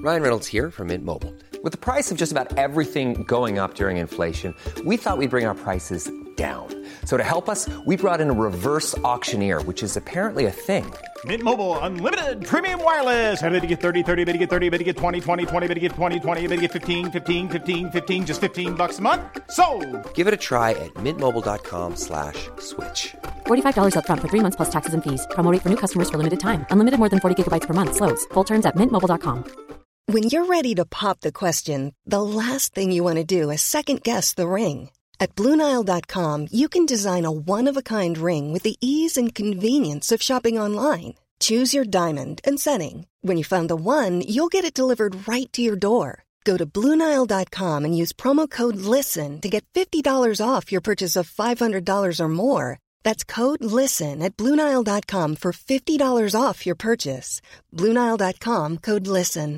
Ryan Reynolds here from Mint Mobile. With the price of just about everything going up during inflation, we thought we'd bring our prices down. So to help us, we brought in a reverse auctioneer, which is apparently a thing. Mint Mobile Unlimited Premium Wireless. How to get 30, 30, bit to get 30, bit to get 20, 20, 20, bit to get 20, 20, bit to get 15, 15, 15, 15, just $15 a month? Sold! Give it a try at mintmobile.com/switch. $45 up front for 3 months plus taxes and fees. Promo rate for new customers for limited time. Unlimited more than 40 gigabytes per month. Slows full terms at mintmobile.com. When you're ready to pop the question, the last thing you want to do is second-guess the ring. At BlueNile.com, you can design a one-of-a-kind ring with the ease and convenience of shopping online. Choose your diamond and setting. When you find the one, you'll get it delivered right to your door. Go to BlueNile.com and use promo code LISTEN to get $50 off your purchase of $500 or more. That's code LISTEN at BlueNile.com for $50 off your purchase. BlueNile.com, code LISTEN.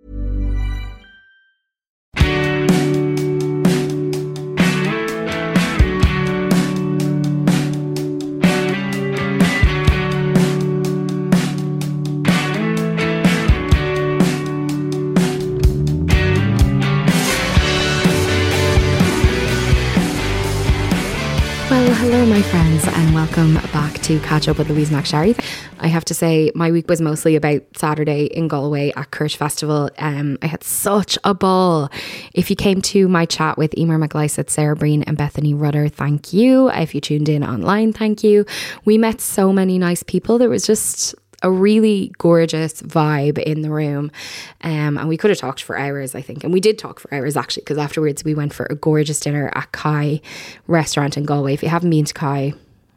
Well, hello my friends and welcome back to Catch Up with Louise McSharry. I have to say my week was mostly about Saturday in Galway at Kirch Festival. I had such a ball. If you came to my chat with Emer McLysett, Sarah Breen and Bethany Rudder, thank you. If you tuned in online, thank you. We met so many nice people. There was just a really gorgeous vibe in the room, and we could have talked for hours, I think, and we did talk for hours actually, because afterwards we went for a gorgeous dinner at Kai restaurant in Galway. If you haven't been to Kai,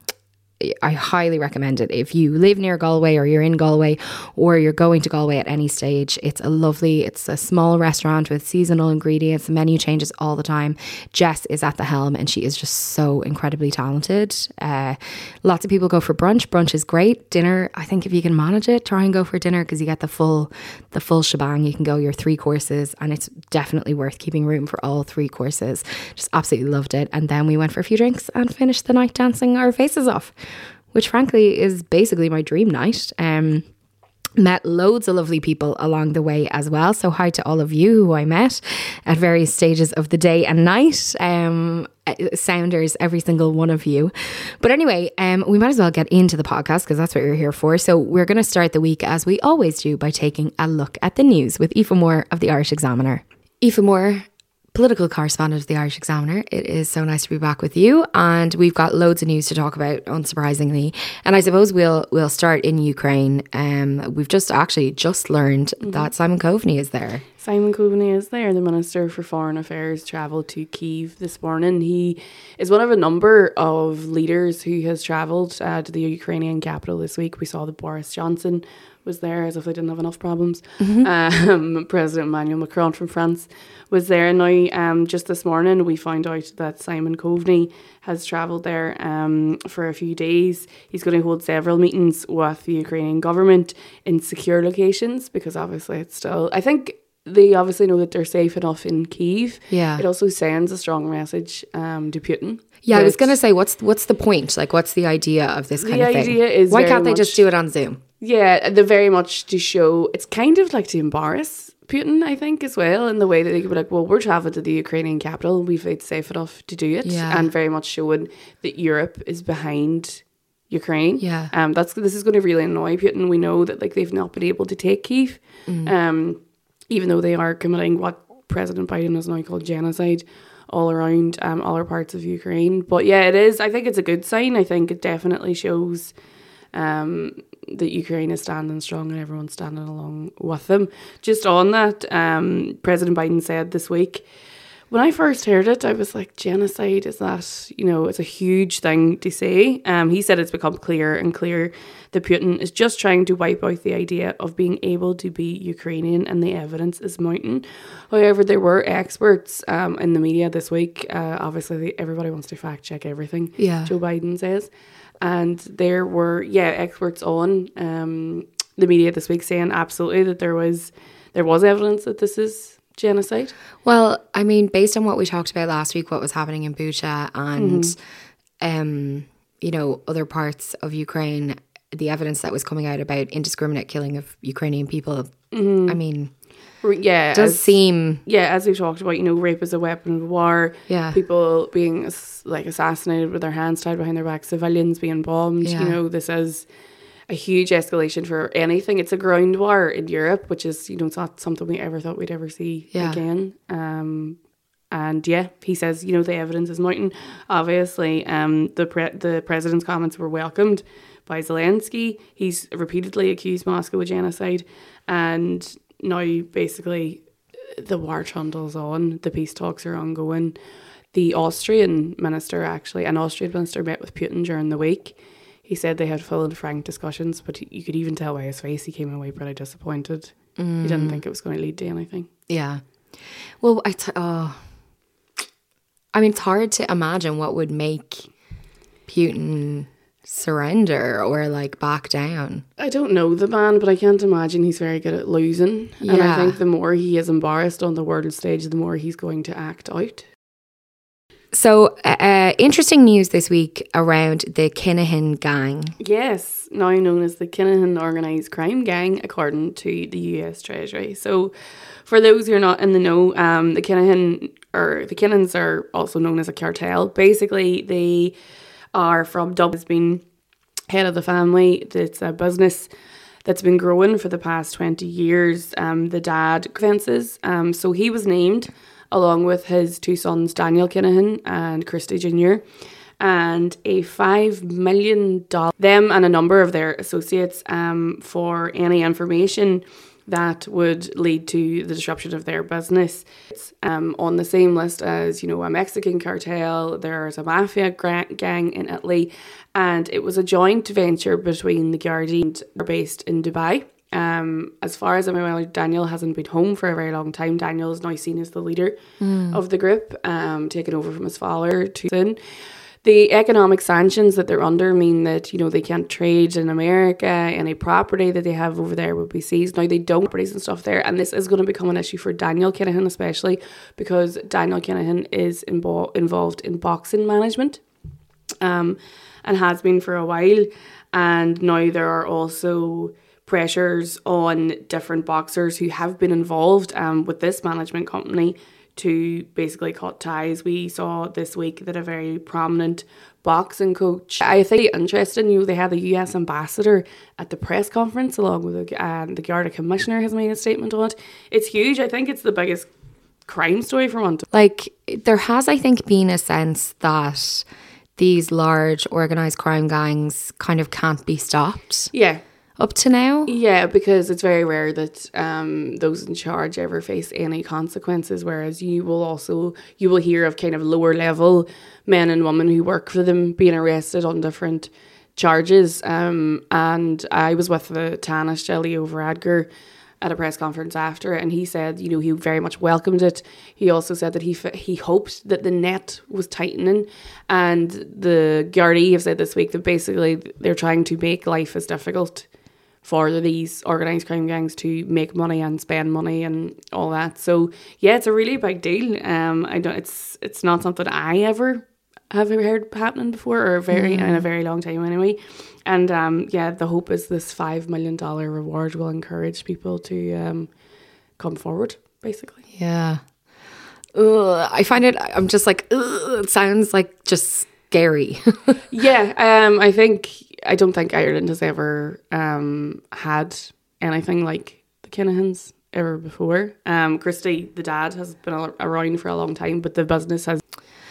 I highly recommend it. If you live near Galway or you're in Galway or you're going to Galway at any stage, it's a small restaurant with seasonal ingredients. The menu changes all the time. Jess is at the helm and she is just so incredibly talented. Lots of people go for brunch. Brunch is great. Dinner, I think if you can manage it, try and go for dinner because you get the full shebang. You can go your 3 courses and it's definitely worth keeping room for all 3 courses. Just absolutely loved it. And then we went for a few drinks and finished the night dancing our faces off, which frankly is basically my dream night. Met loads of lovely people along the way as well. So hi to all of you who I met at various stages of the day and night. Sounders, every single one of you. But anyway, we might as well get into the podcast because that's what we're here for. So we're going to start the week as we always do by taking a look at the news with Aoife Moore of the Irish Examiner. Aoife Moore, political correspondent of the Irish Examiner. It is so nice to be back with you, and we've got loads of news to talk about, unsurprisingly. And I suppose we'll start in Ukraine. We've just learned that Simon Coveney is there. Simon Coveney is there. The Minister for Foreign Affairs travelled to Kyiv this morning. He is one of a number of leaders who has travelled to the Ukrainian capital this week. We saw that Boris Johnson was there, as if they didn't have enough problems. President Emmanuel Macron from France was there. Now, just this morning, we found out that Simon Coveney has travelled there for a few days. He's going to hold several meetings with the Ukrainian government in secure locations, because obviously it's still, I think they obviously know that they're safe enough in Kyiv. Yeah. It also sends a strong message to Putin. Yeah, I was going to say, what's the point? Like, what's the idea of this kind of thing? The idea is, why can't they just do it on Zoom? Yeah, they're very much to show, it's kind of like to embarrass Putin, I think, as well, in the way that they could be like, well, we're travelling to the Ukrainian capital, we've made safe enough to do it, and very much showing that Europe is behind Ukraine. Yeah, this is going to really annoy Putin. We know that they've not been able to take Kyiv, even though they are committing what President Biden has now called genocide all around all our parts of Ukraine. But yeah, it is. I think it's a good sign. I think it definitely shows that Ukraine is standing strong and everyone's standing along with them. Just on that, President Biden said this week, when I first heard it, I was like, genocide, is that, it's a huge thing to say. He said it's become clearer and clearer that Putin is just trying to wipe out the idea of being able to be Ukrainian, and the evidence is mounting. However, there were experts in the media this week. Obviously, everybody wants to fact check everything Joe Biden says. And there were, experts on the media this week saying absolutely that there was evidence that this is genocide. Well, I mean, based on what we talked about last week, what was happening in Bucha and, other parts of Ukraine, the evidence that was coming out about indiscriminate killing of Ukrainian people, I mean, yeah, does seem... Yeah, as we've talked about, you know, rape is a weapon of war. Yeah. People being assassinated with their hands tied behind their back, civilians being bombed. Yeah. You know, this is a huge escalation for anything. It's a ground war in Europe, which is, you know, it's not something we ever thought we'd ever see again. And yeah, he says, you know, the evidence is mounting. Obviously, the president's comments were welcomed by Zelensky. He's repeatedly accused Moscow of genocide. And now, basically, the war trundles on. The peace talks are ongoing. The Austrian minister, met with Putin during the week. He said they had full and frank discussions, but you could even tell by his face he came away pretty disappointed. He didn't think it was going to lead to anything. Yeah. Well, I mean, it's hard to imagine what would make Putin surrender or like back down. I don't know the man, but I can't imagine he's very good at losing. Yeah. And I think the more he is embarrassed on the world stage, the more he's going to act out. So, interesting news this week around the Kinahan gang. Yes, now known as the Kinahan Organised Crime Gang, according to the US Treasury. So, for those who are not in the know, the Kinahans are also known as a cartel. Basically, they are from Dublin, has been head of the family. It's a business that's been growing for the past 20 years. The dad fences, so he was named along with his two sons, Daniel Kinahan and Christy Jr., and a $5 million, them and a number of their associates, for any information that would lead to the disruption of their business. It's on the same list as, you know, a Mexican cartel, there's a mafia gang in Italy, and it was a joint venture between the Gardaí and are based in Dubai. As far as I'm aware, Daniel hasn't been home for a very long time. Daniel is now seen as the leader of the group, taking over from his father. The economic sanctions that they're under mean that, you know, they can't trade in America. Any property that they have over there would be seized. Now, they don't have properties and stuff there, and this is going to become an issue for Daniel Kinahan, especially because Daniel Kinahan is involved in boxing management, and has been for a while. And now there are also pressures on different boxers who have been involved with this management company to basically cut ties. We saw this week that a very prominent boxing coach, I think interesting, you know, they had the US ambassador at the press conference along with the Garda commissioner has made a statement on it. It's huge. I think it's the biggest crime story for months. Like, there has, I think, been a sense that these large organised crime gangs kind of can't be stopped. Yeah. Up to now? Yeah, because it's very rare that those in charge ever face any consequences, whereas you will hear of kind of lower level men and women who work for them being arrested on different charges. And I was with the Taoiseach, Leo Varadkar, at a press conference after it, and he said, you know, he very much welcomed it. He also said that he hoped that the net was tightening, and the Gardaí have said this week that basically they're trying to make life as difficult for these organised crime gangs to make money and spend money and all that. So yeah, it's a really big deal. It's not something I ever have heard happening before, or in a very long time anyway. And the hope is this $5 million reward will encourage people to come forward, basically. Yeah. I find it, I'm just like, it sounds like just scary. Yeah, I don't think Ireland has ever had anything like the Kinahans ever before. Christy, the dad, has been around for a long time, but the business has...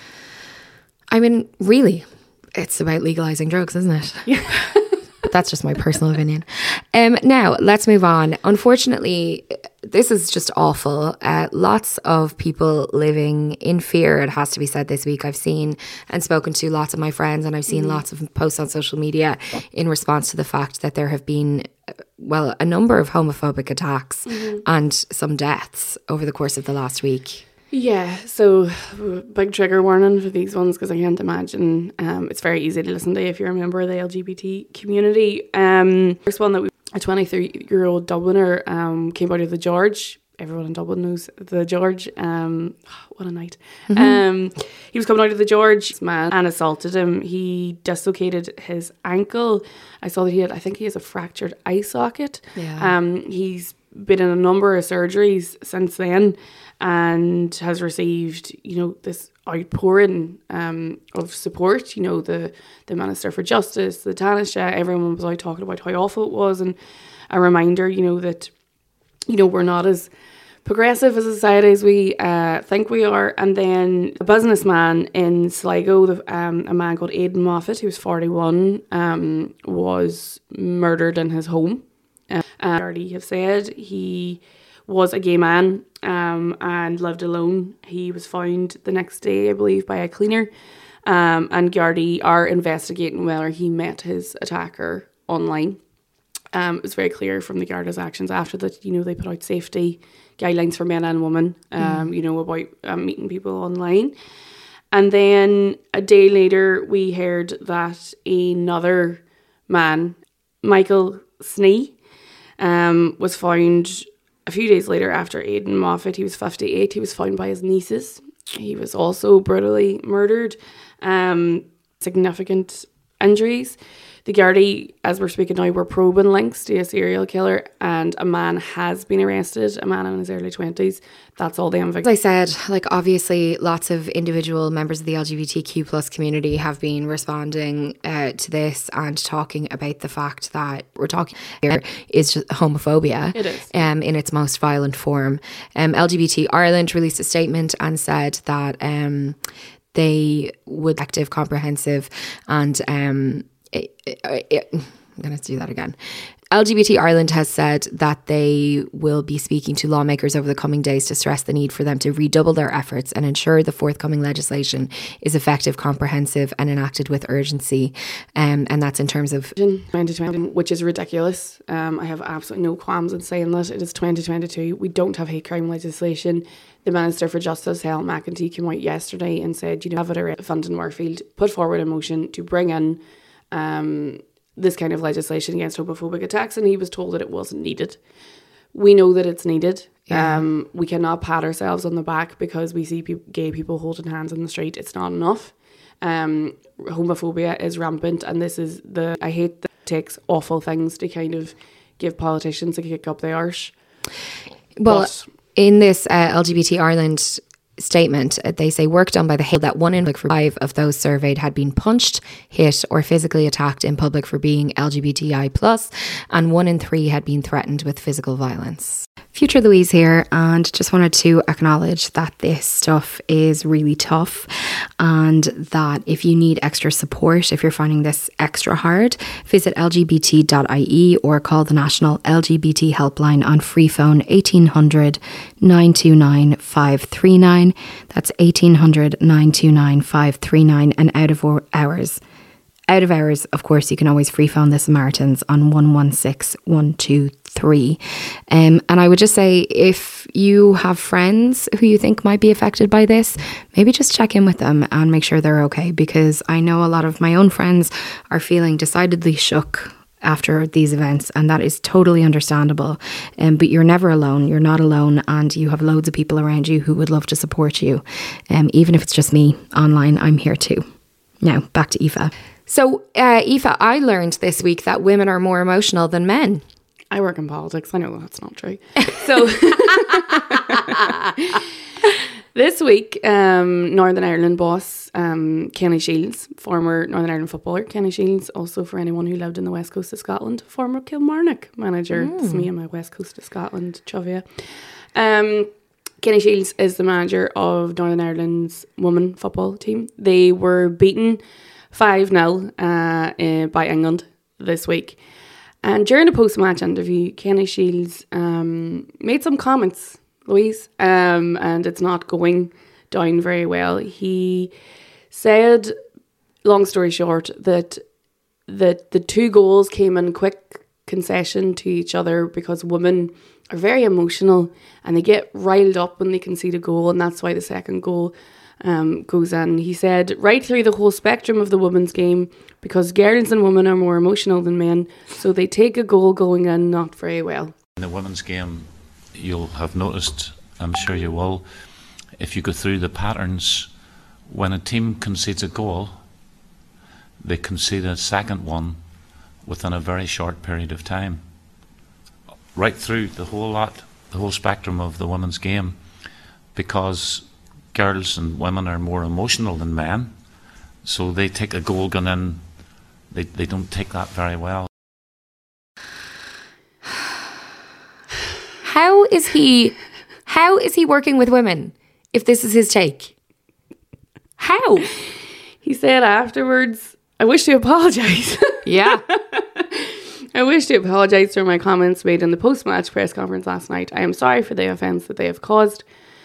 I mean, really, it's about legalising drugs, isn't it? Yeah. But that's just my personal opinion. Now, let's move on. Unfortunately, this is just awful. Lots of people living in fear, it has to be said this week. I've seen and spoken to lots of my friends, and I've seen lots of posts on social media in response to the fact that there have been, well, a number of homophobic attacks and some deaths over the course of the last week. Yeah, so big trigger warning for these ones, because I can't imagine it's very easy to listen to if you're a member of the LGBT community. First one that a 23-year-old Dubliner came out of the George everyone in Dublin knows the George. What a night. He was coming out of the George, man, and assaulted him. He dislocated his ankle. I saw that I think he has a fractured eye socket. Yeah. He's been in a number of surgeries since then and has received, this outpouring of support. The Minister for Justice, the Taoiseach, everyone was out talking about how awful it was, and a reminder, that, we're not as progressive as a society as we think we are. And then a businessman in Sligo, a man called Aidan Moffat, who was 41, was murdered in his home. I already have said he was a gay man and lived alone. He was found the next day, I believe, by a cleaner. And Gardaí are investigating whether he met his attacker online. It was very clear from the Garda's actions after that, they put out safety guidelines for men and women, about meeting people online. And then a day later, we heard that another man, Michael Snee, was found a few days later after Aidan Moffat. He was 58. He was found by his nieces. He was also brutally murdered. Significant injuries. The Gardaí, as we're speaking now, were probing links to a serial killer, and a man has been arrested, a man in his early 20s. That's all they have. As I said, obviously lots of individual members of the LGBTQ plus community have been responding to this and talking about the fact that we're talking here is just homophobia. It is. In its most violent form. LGBT Ireland released a statement and said that they would active, comprehensive and I'm going to do that again. LGBT Ireland has said that they will be speaking to lawmakers over the coming days to stress the need for them to redouble their efforts and ensure the forthcoming legislation is effective, comprehensive and enacted with urgency. And that's in terms of 2020, which is ridiculous. I have absolutely no qualms in saying that. It is 2022. We don't have hate crime legislation. The Minister for Justice, Helen McEntee, came out yesterday and said, Funding Murfield put forward a motion to bring in this kind of legislation against homophobic attacks, and he was told that it wasn't needed. We know that it's needed. Yeah. We cannot pat ourselves on the back because we see gay people holding hands in the street. It's not enough. Homophobia is rampant, and I hate that it takes awful things to kind of give politicians a kick up the arse. Well, in this LGBT Ireland statement, they say work done by the Hill that 1 in 5 of those surveyed had been punched, hit or physically attacked in public for being LGBTI+, and 1 in 3 had been threatened with physical violence. Future Louise here, and just wanted to acknowledge that this stuff is really tough and that if you need extra support, if you're finding this extra hard, visit lgbt.ie or call the National LGBT Helpline on free phone 1800 929 539. That's 1800 929 539, and out of hours. Out of hours, of course, you can always free phone the Samaritans on 116 123. And I would just say, if you have friends who you think might be affected by this, maybe just check in with them and make sure they're okay, because I know a lot of my own friends are feeling decidedly shook after these events, and that is totally understandable. But you're never alone. You're not alone, and you have loads of people around you who would love to support you. Even if it's just me online, I'm here too. Now, back to Aoife. So, Aoife, I learned this week that women are more emotional than men. I work in politics. I know that's not true. So, this week, Northern Ireland boss Kenny Shields, former Northern Ireland footballer Kenny Shields, also for anyone who lived in the west coast of Scotland, former Kilmarnock manager. It's me and my west coast of Scotland trivia. Kenny Shields is the manager of Northern Ireland's women football team. They were beaten 5-0 by England this week. And during a post-match interview, Kenny Shields made some comments, Louise, and it's not going down very well. He said, long story short, that the 2 goals came in quick concession to each other because women are very emotional and they get riled up when they concede a goal, and that's why the second goal goes in. He said, right through the whole spectrum of the women's game, because girls and women are more emotional than men, so they take a goal going in not very well. In the women's game, you'll have noticed, I'm sure you will, if you go through the patterns, when a team concedes a goal, they concede a second one within a very short period of time. Right through the whole spectrum of the women's game, because girls and women are more emotional than men, so they take a goal gun in, they don't take that very well. How is he working with women if this is his take? How? He said afterwards, I wish to apologise. Yeah. I wish to apologise for my comments made in the post-match press conference last night. I am sorry for the offence that they have caused.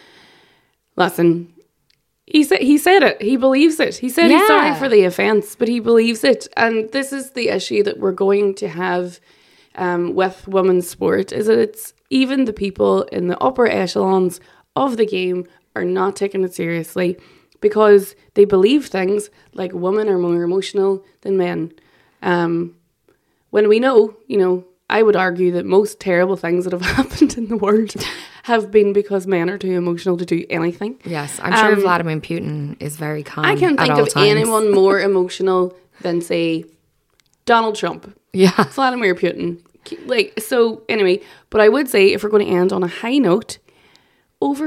Listen, he said it. He believes it. He said he's sorry for the offence, but he believes it. And this is the issue that we're going to have with women's sport, is that it's even the people in the upper echelons of the game are not taking it seriously because they believe things like women are more emotional than men. When we know, I would argue that most terrible things that have happened in the world have been because men are too emotional to do anything. Yes, I'm sure Vladimir Putin is very calm. I can't think of anyone more emotional than, say, Donald Trump. Yeah. Vladimir Putin. So anyway, but I would say if we're going to end on a high note, over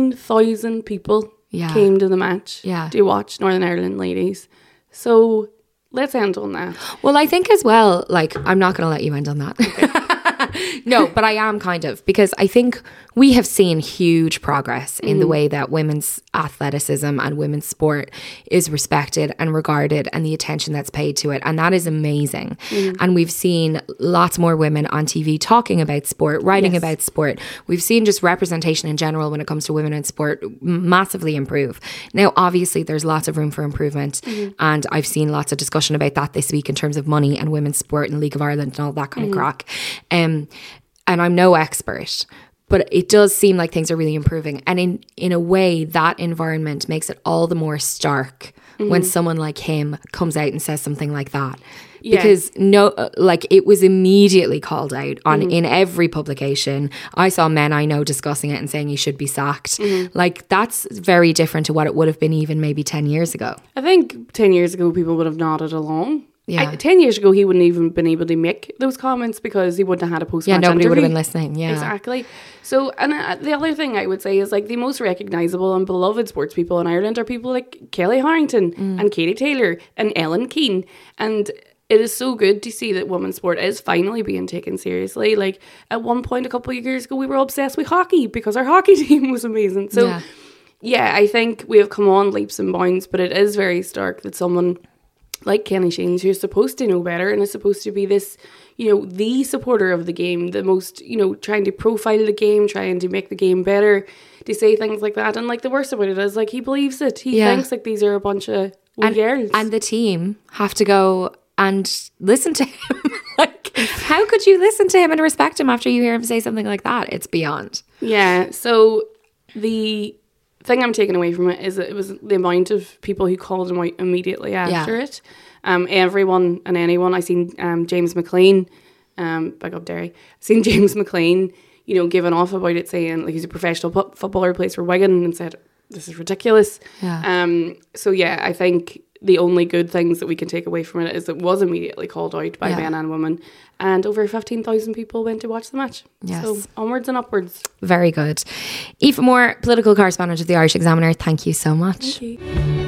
15,000 people came to the match to watch Northern Ireland ladies. So let's end on that. Well, I think as well, I'm not going to let you end on that. Okay. No, but I am kind of, because I think we have seen huge progress in the way that women's athleticism and women's sport is respected and regarded and the attention that's paid to it. And that is amazing. And we've seen lots more women on TV talking about sport, writing about sport. We've seen just representation in general when it comes to women in sport massively improve. Now, obviously, there's lots of room for improvement. And I've seen lots of discussion about that this week in terms of money and women's sport and League of Ireland and all that kind of crack. And I'm no expert, but it does seem like things are really improving. And in a way, that environment makes it all the more stark when someone like him comes out and says something like that. Yeah. Because it was immediately called out in every publication. I saw men I know discussing it and saying he should be sacked. That's very different to what it would have been even maybe 10 years ago. I think 10 years ago people would have nodded along. Yeah. 10 years ago, he wouldn't even been able to make those comments because he wouldn't have had a post-match interview. Yeah, nobody would have been listening. Yeah, exactly. So, and the other thing I would say is the most recognisable and beloved sports people in Ireland are people like Kelly Harrington and Katie Taylor and Ellen Keane. And it is so good to see that women's sport is finally being taken seriously. At one point a couple of years ago, we were obsessed with hockey because our hockey team was amazing. So, yeah, I think we have come on leaps and bounds, but it is very stark that someone like Kenny Sheens, who's supposed to know better and is supposed to be this, the supporter of the game, the most, trying to profile the game, trying to make the game better, to say things like that. And the worst about it is he believes it. He thinks these are a bunch of girls. And the team have to go and listen to him. How could you listen to him and respect him after you hear him say something like that? It's beyond. Yeah. So the thing I'm taking away from it is that it was the amount of people who called him out immediately after it. Everyone and anyone. I seen James McLean, back up Derry. Seen James McLean, giving off about it, saying he's a professional footballer, plays for Wigan, and said this is ridiculous. Yeah. So yeah, I think the only good things that we can take away from it is it was immediately called out by men and women, and over 15,000 people went to watch the match. Yes. So onwards and upwards. Very good. Aoife Moore, political correspondent of the Irish Examiner, thank you so much. Thank you.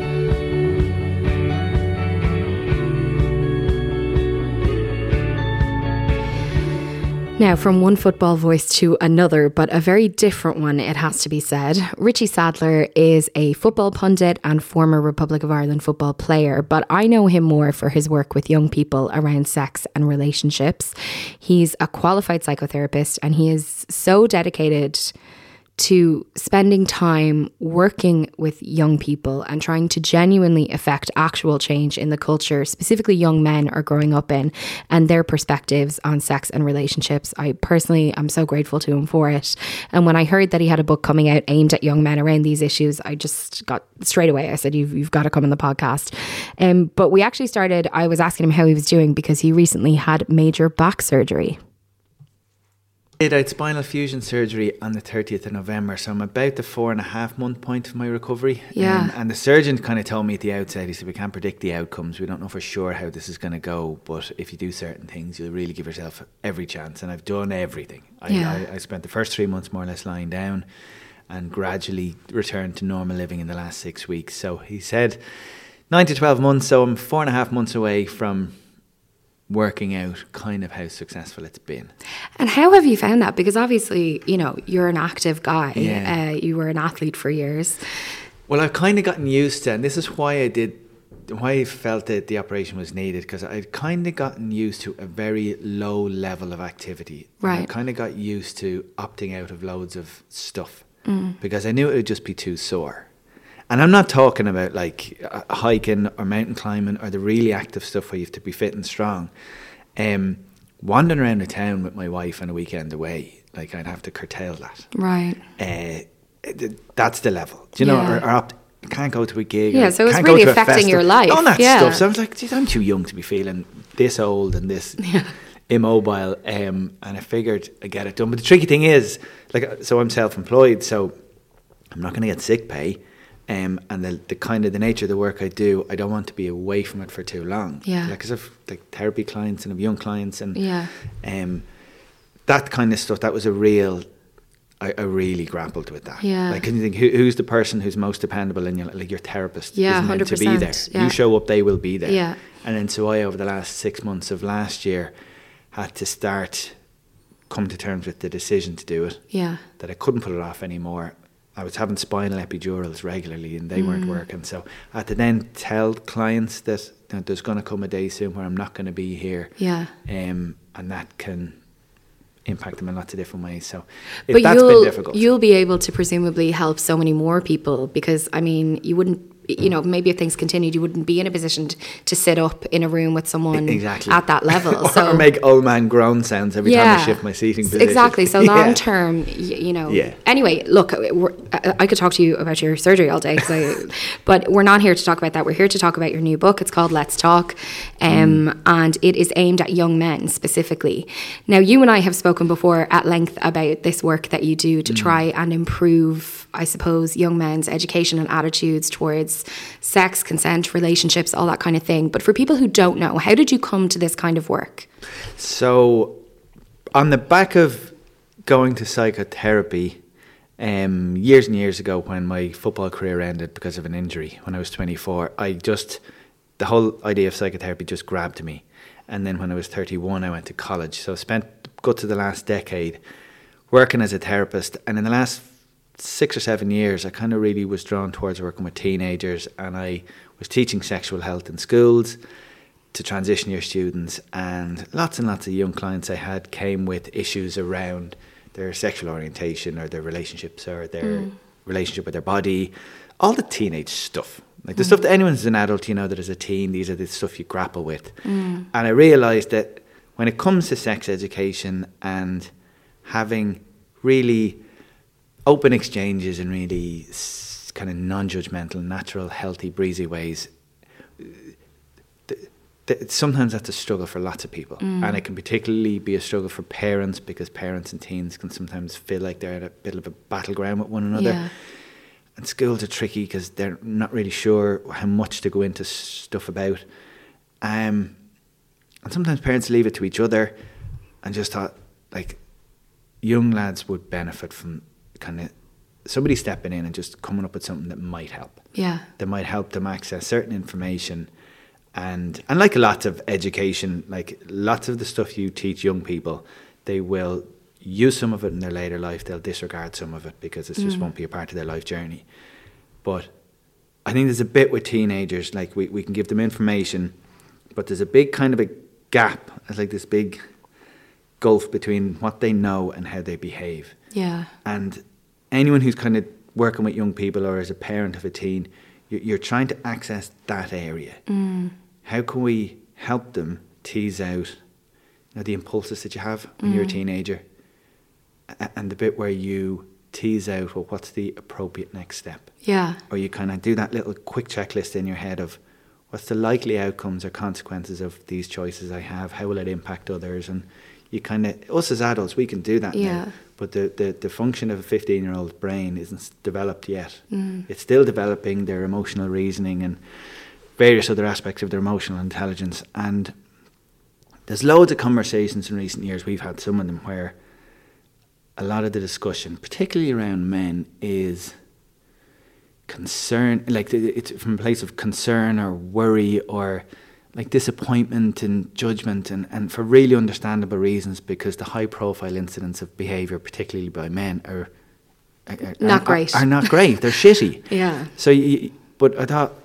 Now, from one football voice to another, but a very different one, it has to be said. Richie Sadler is a football pundit and former Republic of Ireland football player, but I know him more for his work with young people around sex and relationships. He's a qualified psychotherapist and he is so dedicated to spending time working with young people and trying to genuinely affect actual change in the culture, specifically young men are growing up in, and their perspectives on sex and relationships. I personally am so grateful to him for it. And when I heard that he had a book coming out aimed at young men around these issues, I just got straight away, I said, you've got to come on the podcast. But we actually started, I was asking him how he was doing because he recently had major back surgery. I had spinal fusion surgery on the 30th of November, so I'm about the 4.5 month point of my recovery. Yeah. And the surgeon kind of told me at the outset, he said, we can't predict the outcomes. We don't know for sure how this is going to go, but if you do certain things, you'll really give yourself every chance. And I've done everything. I spent the first 3 months more or less lying down and gradually returned to normal living in the last 6 weeks. So he said 9 to 12 months, so I'm 4.5 months away from working out kind of how successful it's been. And how have you found that? Because obviously, you know, you're an active guy. Yeah. You were an athlete for years. Well, I've kind of gotten used to, and this is why I felt that the operation was needed, because I'd kind of gotten used to a very low level of activity. Right. I kind of got used to opting out of loads of stuff because I knew it would just be too sore. And I'm not talking about like hiking or mountain climbing or the really active stuff where you have to be fit and strong. Wandering around the town with my wife on a weekend away, like I'd have to curtail that. Right. That's the level. Do you know? Or can't go to a gig. Yeah, so it's really affecting your life. All that stuff. So I was like, geez, I'm too young to be feeling this old and this immobile. And I figured I'd get it done. But the tricky thing is, like, so I'm self-employed, so I'm not going to get sick pay. And the kind of the nature of the work I do, I don't want to be away from it for too long. Yeah. Like, 'cause I've like therapy clients and I've young clients and that kind of stuff. That was I really grappled with that. Yeah. Like, can you think who's the person who's most dependable in your therapist? Yeah, is meant 100%. to be there. Yeah. You show up, they will be there. Yeah. And then so I, over the last 6 months of last year, had to come to terms with the decision to do it. Yeah. That I couldn't put it off anymore. I was having spinal epidurals regularly and they weren't working. So I had to then tell clients that there's going to come a day soon where I'm not going to be here. Yeah. And that can impact them in lots of different ways. So that's been difficult. You'll be able to presumably help so many more people because, I mean, you wouldn't, you know, maybe if things continued, you wouldn't be in a position to sit up in a room with someone at that level. Or make old man groan sounds every time I shift my seating position. Exactly. So long term, you know. Yeah. Anyway, look, I could talk to you about your surgery all day, but we're not here to talk about that. We're here to talk about your new book. It's called Let's Talk, and it is aimed at young men specifically. Now, you and I have spoken before at length about this work that you do to try and improve, I suppose, young men's education and attitudes towards sex, consent, relationships, all that kind of thing. But for people who don't know, how did you come to this kind of work? So, on the back of going to psychotherapy years and years ago when my football career ended because of an injury when I was 24, the whole idea of psychotherapy just grabbed me. And then when I was 31, I went to college. So I spent good to the last decade working as a therapist. And in the last 6 or 7 years, I kind of really was drawn towards working with teenagers, and I was teaching sexual health in schools to transition year students, and lots of young clients I had came with issues around their sexual orientation or their relationships or their relationship with their body, all the teenage stuff. Like the stuff that anyone who's an adult, you know, that as a teen, these are the stuff you grapple with. And I realised that when it comes to sex education and having really open exchanges in really kind of non-judgmental, natural, healthy, breezy ways, sometimes that's a struggle for lots of people. And it can particularly be a struggle for parents because parents and teens can sometimes feel like they're at a bit of a battleground with one another. Yeah. And schools are tricky because they're not really sure how much to go into stuff about. And sometimes parents leave it to each other, and just thought, like, young lads would benefit from kind of somebody stepping in and just coming up with something that might help. Yeah. That might help them access certain information. And like lots of education, like lots of the stuff you teach young people, they will use some of it in their later life. They'll disregard some of it because it just won't be a part of their life journey. But I think there's a bit with teenagers, like we can give them information, but there's a big kind of a gap. It's like this big gulf between what they know and how they behave. Yeah. And anyone who's kind of working with young people or as a parent of a teen, you're trying to access that area. How can we help them tease out the impulses that you have when you're a teenager, and the bit where you tease out, well, what's the appropriate next step? Yeah. Or you kind of do that little quick checklist in your head of what's the likely outcomes or consequences of these choices I have? How will it impact others? And you kind of, us as adults, we can do that Yeah. now. But the function of a 15-year-old brain isn't developed yet. It's still developing their emotional reasoning and various other aspects of their emotional intelligence. And there's loads of conversations in recent years, we've had some of them, where a lot of the discussion, particularly around men, is concern, like it's from a place of concern or worry or like disappointment and judgment, and for really understandable reasons, because the high profile incidents of behaviour, particularly by men, are not great. Are not great. They're shitty. Yeah. So, but I thought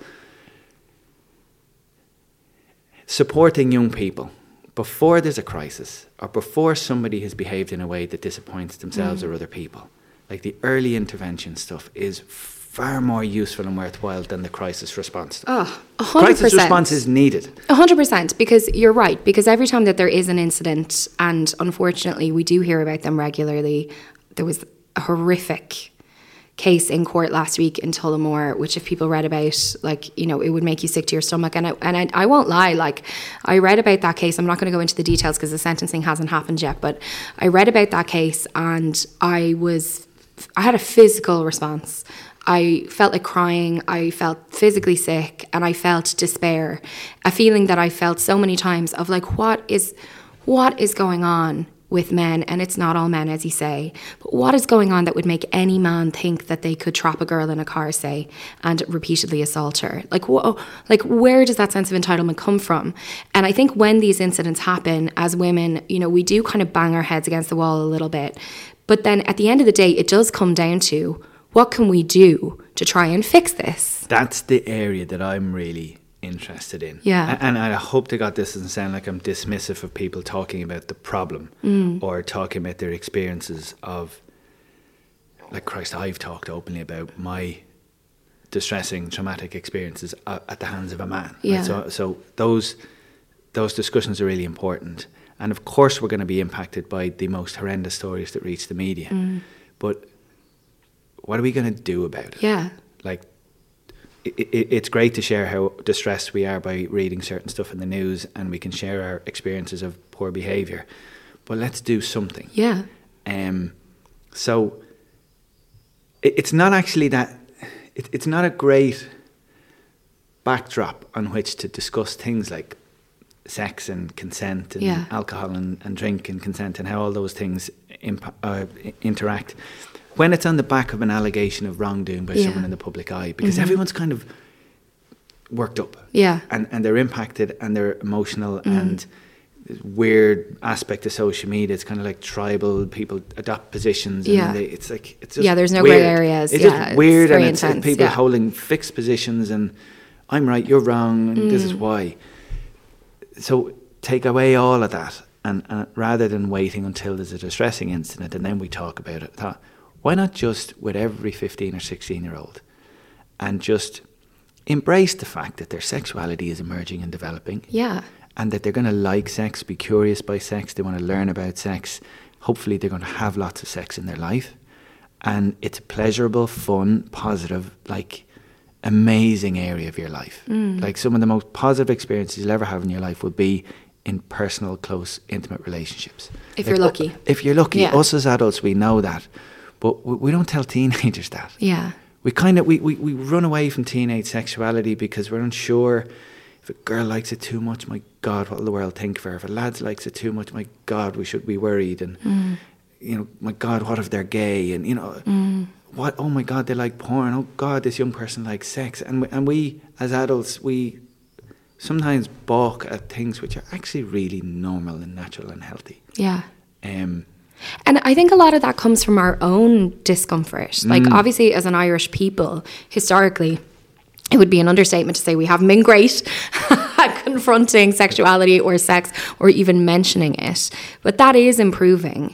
supporting young people before there's a crisis or before somebody has behaved in a way that disappoints themselves or other people, like the early intervention stuff is far more useful and worthwhile than the crisis response. Oh, 100%. Crisis response is needed. 100%, because you're right. Because every time that there is an incident, and unfortunately we do hear about them regularly, there was a horrific case in court last week in Tullamore, which if people read about, like, you know, it would make you sick to your stomach. And I won't lie, like, I read about that case. I'm not going to go into the details because the sentencing hasn't happened yet, but I read about that case and I had a physical response. I felt like crying, I felt physically sick, and I felt despair. A feeling that I felt so many times of like, what is going on with men? And it's not all men, as you say, but what is going on that would make any man think that they could trap a girl in a car, say, and repeatedly assault her? Like, where does that sense of entitlement come from? And I think when these incidents happen, as women, you know, we do kind of bang our heads against the wall a little bit. But then at the end of the day, it does come down to, what can we do to try and fix this? That's the area that I'm really interested in. Yeah. And I hope to God this doesn't sound like I'm dismissive of people talking about the problem or talking about their experiences of, like, Christ, I've talked openly about my distressing, traumatic experiences at the hands of a man. Yeah. Right? So those discussions are really important. And of course we're going to be impacted by the most horrendous stories that reach the media. But what are we going to do about it? Yeah. Like, it's great to share how distressed we are by reading certain stuff in the news, and we can share our experiences of poor behaviour. But let's do something. Yeah. So it's not actually that... It's not a great backdrop on which to discuss things like sex and consent and alcohol and drink and consent and how all those things interact when it's on the back of an allegation of wrongdoing by someone in the public eye, because everyone's kind of worked up and they're impacted and they're emotional and weird aspect of social media. It's kind of like tribal, people adopt positions and it's just there's no weird. grey areas. It's just weird, and it's intense, people holding fixed positions and I'm right, you're wrong, and this is why. So take away all of that, and rather than waiting until there's a distressing incident and then we talk about it, I thought, why not just with every 15 or 16-year-old and just embrace the fact that their sexuality is emerging and developing, and that they're going to like sex, be curious by sex, they want to learn about sex, hopefully they're going to have lots of sex in their life, and it's a pleasurable, fun, positive, like, amazing area of your life. Like, some of the most positive experiences you'll ever have in your life will be in personal, close, intimate relationships. If you're lucky. If you're lucky. Us as adults, we know that. But we don't tell teenagers that. Yeah. We kind of, we run away from teenage sexuality because we're unsure. If a girl likes it too much, my God, what will the world think of her? If a lad likes it too much, my God, we should be worried. And, you know, my God, what if they're gay? And, you know, what, oh my God, they like porn. Oh God, this young person likes sex. And we as adults, we sometimes balk at things which are actually really normal and natural and healthy. Yeah. And I think a lot of that comes from our own discomfort. Like, obviously, as an Irish people, historically, it would be an understatement to say we haven't been great at confronting sexuality or sex or even mentioning it. But that is improving.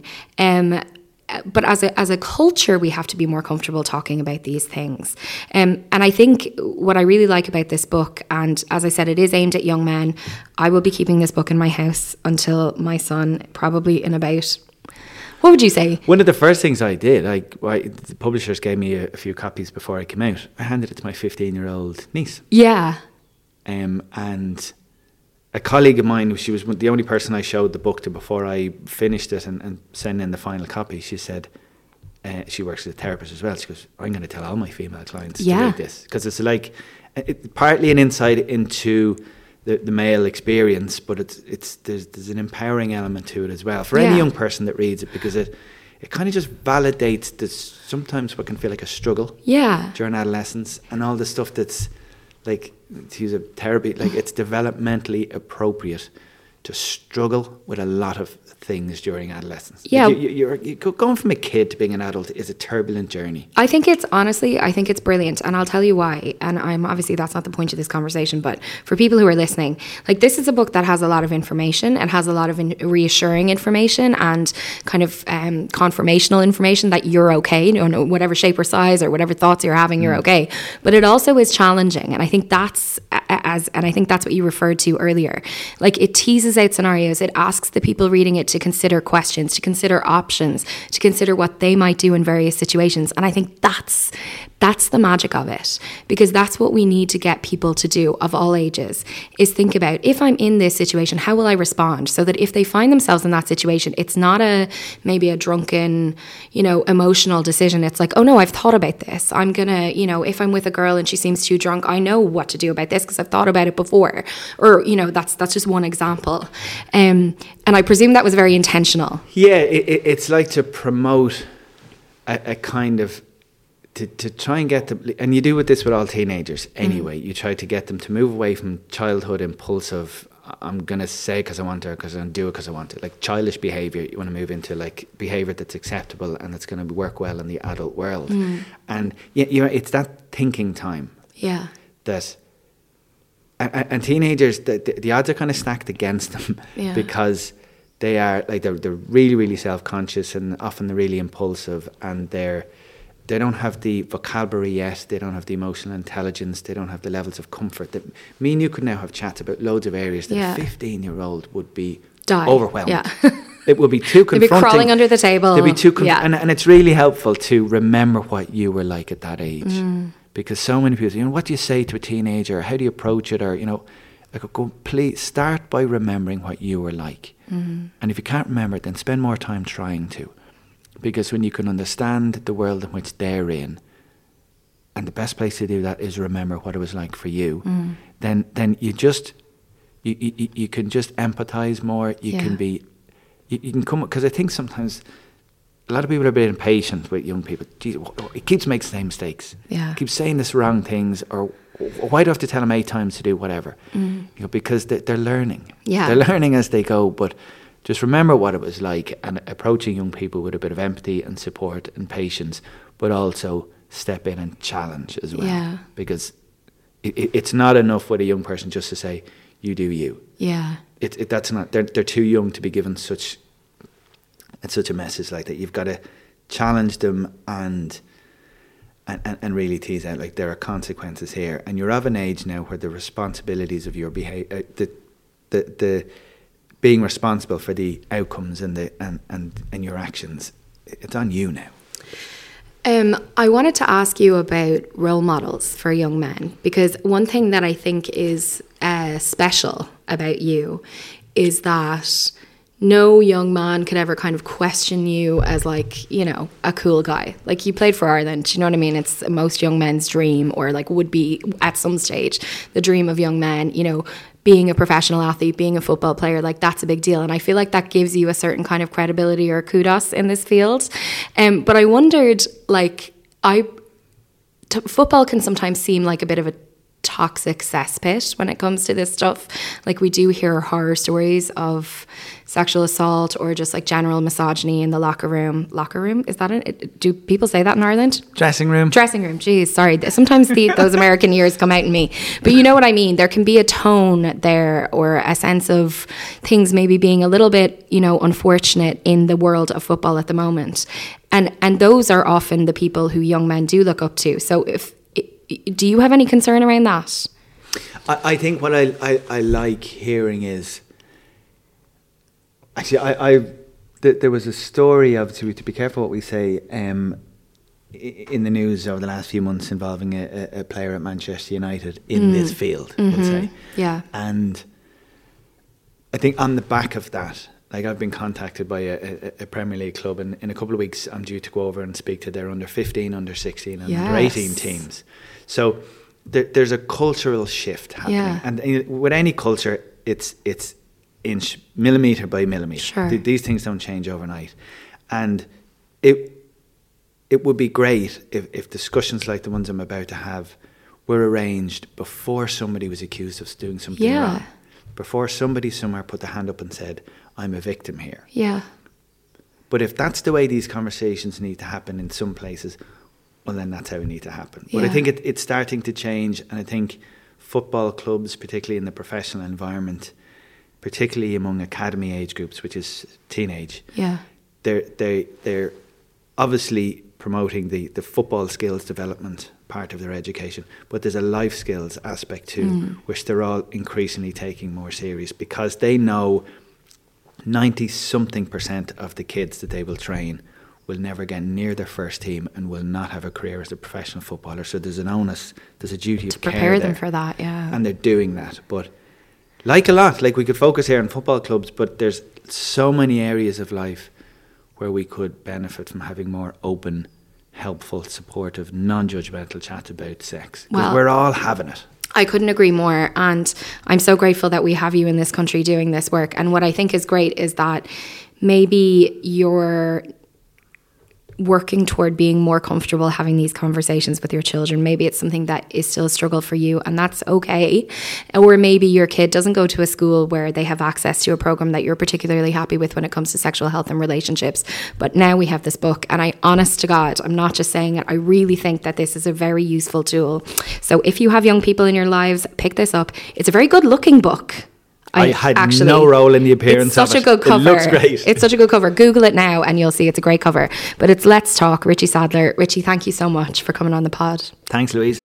But as a culture, we have to be more comfortable talking about these things. And I think what I really like about this book, and as I said, it is aimed at young men. I will be keeping this book in my house until my son, probably in about... What would you say? One of the first things I did, the publishers gave me a few copies before I came out. I handed it to my 15-year-old niece. Yeah. And a colleague of mine, she was the only person I showed the book to before I finished it and sent in the final copy. She said, she works as a therapist as well. She goes, I'm going to tell all my female clients to read this, because it's like partly an insight into the male experience, but there's an empowering element to it as well for any young person that reads it, because it kind of just validates this sometimes what can feel like a struggle during adolescence, and all the stuff that's like, to use a therapy, like it's developmentally appropriate to struggle with a lot of things during adolescence. Yeah. Like you're going from a kid to being an adult is a turbulent journey. I think it's brilliant, and I'll tell you why. And I'm obviously, that's not the point of this conversation, but for people who are listening, like, this is a book that has a lot of information and has a lot of reassuring information and kind of confirmational information that you're okay, whatever shape or size or whatever thoughts you're having, you're okay. But it also is challenging, and I think that's what you referred to earlier. Like, it teases out scenarios, it asks the people reading it to consider questions, to consider options, to consider what they might do in various situations. And I think that's the magic of it, because that's what we need to get people to do of all ages, is think about, if I'm in this situation, how will I respond? So that if they find themselves in that situation, it's not maybe a drunken, emotional decision. It's like, oh no, I've thought about this. I'm gonna, if I'm with a girl and she seems too drunk, I know what to do about this because I've thought about it before. Or, that's just one example. And I presume that was very intentional. Yeah, it's like to promote a kind of, to try and get them, and you do this with all teenagers anyway, you try to get them to move away from childhood impulsive, I'm going to say because I want to, because I'm going to do it because I want to, like childish behaviour. You want to move into like behaviour that's acceptable and that's going to work well in the adult world. And it's that thinking time. Yeah. That, and teenagers, the odds are kind of stacked against them because they are like, they're really, really self-conscious, and often they're really impulsive, and they don't have the vocabulary yet, they don't have the emotional intelligence, they don't have the levels of comfort that me and you could now have chats about loads of areas that a 15-year-old would be overwhelmed. Yeah. It would be too confronting. They'd be crawling under the table. They'd be too and it's really helpful to remember what you were like at that age. Because so many people say, what do you say to a teenager? How do you approach it? Or, I could go, please start by remembering what you were like. And if you can't remember it, then spend more time trying to. Because when you can understand the world in which they're in, and the best place to do that is remember what it was like for you, then you can just empathise more. You can come, because I think sometimes a lot of people are a bit impatient with young people. Geez, it keeps making the same mistakes. Yeah. It keeps saying this wrong things, or why do I have to tell them 8 times to do whatever? Because they're learning. Yeah. They're learning as they go, but just remember what it was like, and approaching young people with a bit of empathy and support and patience, but also step in and challenge as well. Yeah. Because it's not enough with a young person just to say, you do you. Yeah. That's not, they're too young to be given such a message like that. You've got to challenge them and really tease out, like, there are consequences here, and you're of an age now where the responsibilities of your behaviour, the being responsible for the outcomes and your actions, it's on you now. I wanted to ask you about role models for young men, because one thing that I think is special about you is that no young man could ever kind of question you as, like, a cool guy. Like, you played for Ireland, you know what I mean? It's most young men's dream, or like would be at some stage the dream of young men, being a professional athlete, being a football player, like, that's a big deal. And I feel like that gives you a certain kind of credibility or kudos in this field. But I wondered, like, football can sometimes seem like a bit of a toxic cesspit when it comes to this stuff. Like, we do hear horror stories of sexual assault or just like general misogyny in the locker room. Locker room? Is that it? Do people say that in Ireland? Dressing room. Dressing room. Geez, sorry. Sometimes those American ears come out in me. But you know what I mean? There can be a tone there, or a sense of things maybe being a little bit, unfortunate in the world of football at the moment. And those are often the people who young men do look up to. So do you have any concern around that? I think what I like hearing is, actually, there was a story of, to be careful what we say, in the news over the last few months involving a player at Manchester United in this field, we'll say. Yeah. And I think on the back of that, like I've been contacted by a Premier League club, and in a couple of weeks I'm due to go over and speak to their under 15, under 16 and under 18 teams. So there's a cultural shift happening. And with any culture, it's inch, millimetre by millimetre. Sure. These things don't change overnight. And it would be great if discussions like the ones I'm about to have were arranged before somebody was accused of doing something wrong. Before somebody somewhere put their hand up and said, I'm a victim here. Yeah. But if that's the way these conversations need to happen in some places, well, then that's how it need to happen. But I think it's starting to change, and I think football clubs, particularly in the professional environment, particularly among academy age groups, which is teenage, they're obviously promoting the football skills development part of their education, but there's a life skills aspect too, which they're all increasingly taking more serious, because they know 90-something% of the kids that they will train will never get near their first team and will not have a career as a professional footballer. So there's an onus, there's a duty to of care prepare them there. for that, And they're doing that. But like a lot, like we could focus here on football clubs, but there's so many areas of life where we could benefit from having more open, helpful, supportive, non-judgmental chat about sex. Because we're all having it. I couldn't agree more, and I'm so grateful that we have you in this country doing this work. And what I think is great is that maybe you're working toward being more comfortable having these conversations with your children. Maybe it's something that is still a struggle for you, and that's okay. Or maybe your kid doesn't go to a school where they have access to a program that you're particularly happy with when it comes to sexual health and relationships. But now we have this book, and honest to God, I'm not just saying it, I really think that this is a very useful tool. So if you have young people in your lives, pick this up. It's a very good looking book. I had no role in the appearance of it. It's such a good cover. It looks great. It's such a good cover. Google it now and you'll see it's a great cover. But it's Let's Talk, Richie Sadler. Richie, thank you so much for coming on the pod. Thanks, Louise.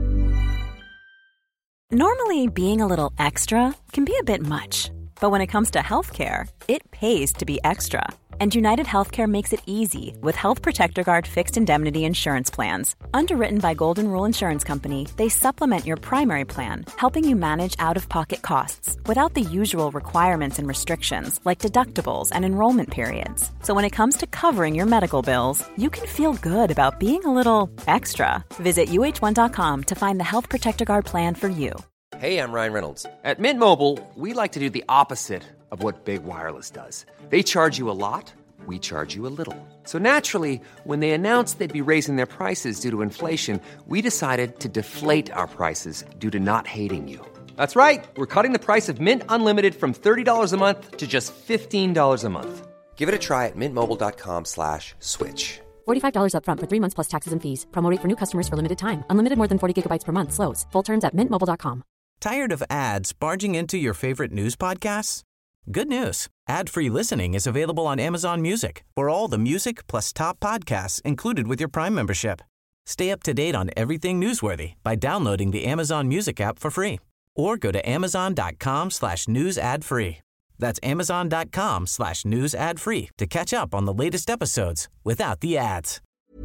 Normally, being a little extra can be a bit much. But when it comes to healthcare, it pays to be extra. And United Healthcare makes it easy with Health Protector Guard fixed indemnity insurance plans. Underwritten by Golden Rule Insurance Company, they supplement your primary plan, helping you manage out-of-pocket costs without the usual requirements and restrictions like deductibles and enrollment periods. So when it comes to covering your medical bills, you can feel good about being a little extra. Visit uh1.com to find the Health Protector Guard plan for you. Hey, I'm Ryan Reynolds. At Mint Mobile, we like to do the opposite of what Big Wireless does. They charge you a lot, we charge you a little. So naturally, when they announced they'd be raising their prices due to inflation, we decided to deflate our prices due to not hating you. That's right. We're cutting the price of Mint Unlimited from $30 a month to just $15 a month. Give it a try at mintmobile.com/switch. $45 up front for 3 months plus taxes and fees. Promo rate for new customers for limited time. Unlimited more than 40 gigabytes per month. Slows full terms at mintmobile.com. Tired of ads barging into your favorite news podcasts? Good news. Ad-free listening is available on Amazon Music for all the music plus top podcasts included with your Prime membership. Stay up to date on everything newsworthy by downloading the Amazon Music app for free. Or go to amazon.com/news ad free. That's amazon.com/news ad free to catch up on the latest episodes without the ads.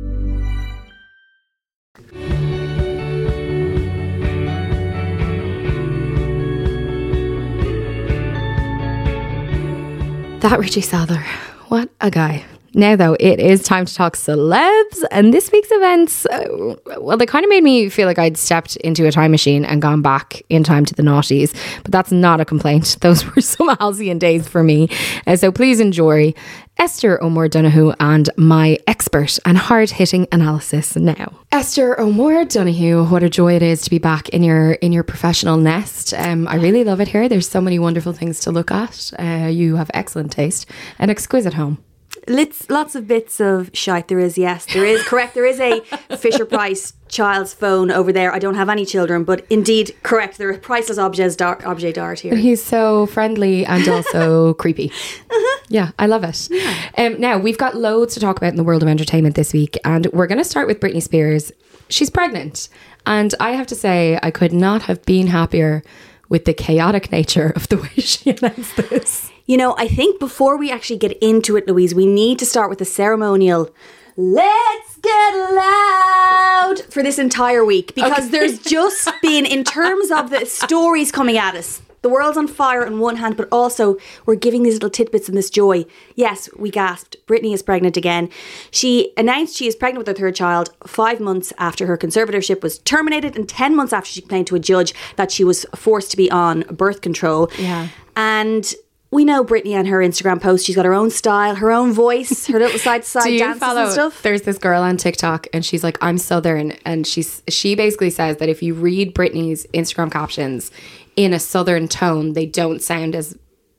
That Richie Sadler, what a guy. Now, though, it is time to talk celebs. And this week's events, well, they kind of made me feel like I'd stepped into a time machine and gone back in time to the noughties. But that's not a complaint. Those were some halcyon days for me. So please enjoy Esther O'Moore Donoghue and my expert and hard-hitting analysis now. Esther O'Moore Donoghue, what a joy it is to be back in your professional nest. I really love it here. There's so many wonderful things to look at. You have excellent taste, an exquisite home. Lots of bits of shite. There is, yes. There is, correct. There is a Fisher-Price child's phone over there. I don't have any children, but indeed, correct. There are priceless objets d'art here. He's so friendly and also creepy. Yeah, I love it. Yeah. Now, we've got loads to talk about in the world of entertainment this week, and we're going to start with Britney Spears. She's pregnant, and I have to say, I could not have been happier with the chaotic nature of the way she announced this. You know, I think before we actually get into it, Louise, we need to start with the ceremonial "Let's Get Loud" for this entire week, because there's just been, in terms of the stories coming at us the world's on fire on one hand, but also we're giving these little tidbits and this joy. Yes, we gasped. Britney is pregnant again. She announced she is pregnant with her third child 5 months after her conservatorship was terminated and 10 months after she complained to a judge that she was forced to be on birth control. Yeah. And we know Britney and her Instagram posts. She's got her own style, her own voice, her little side-to-side dances and stuff. There's this girl on TikTok and she's like, I'm Southern. And she basically says that if you read Britney's Instagram captions in a Southern tone, they don't sound as,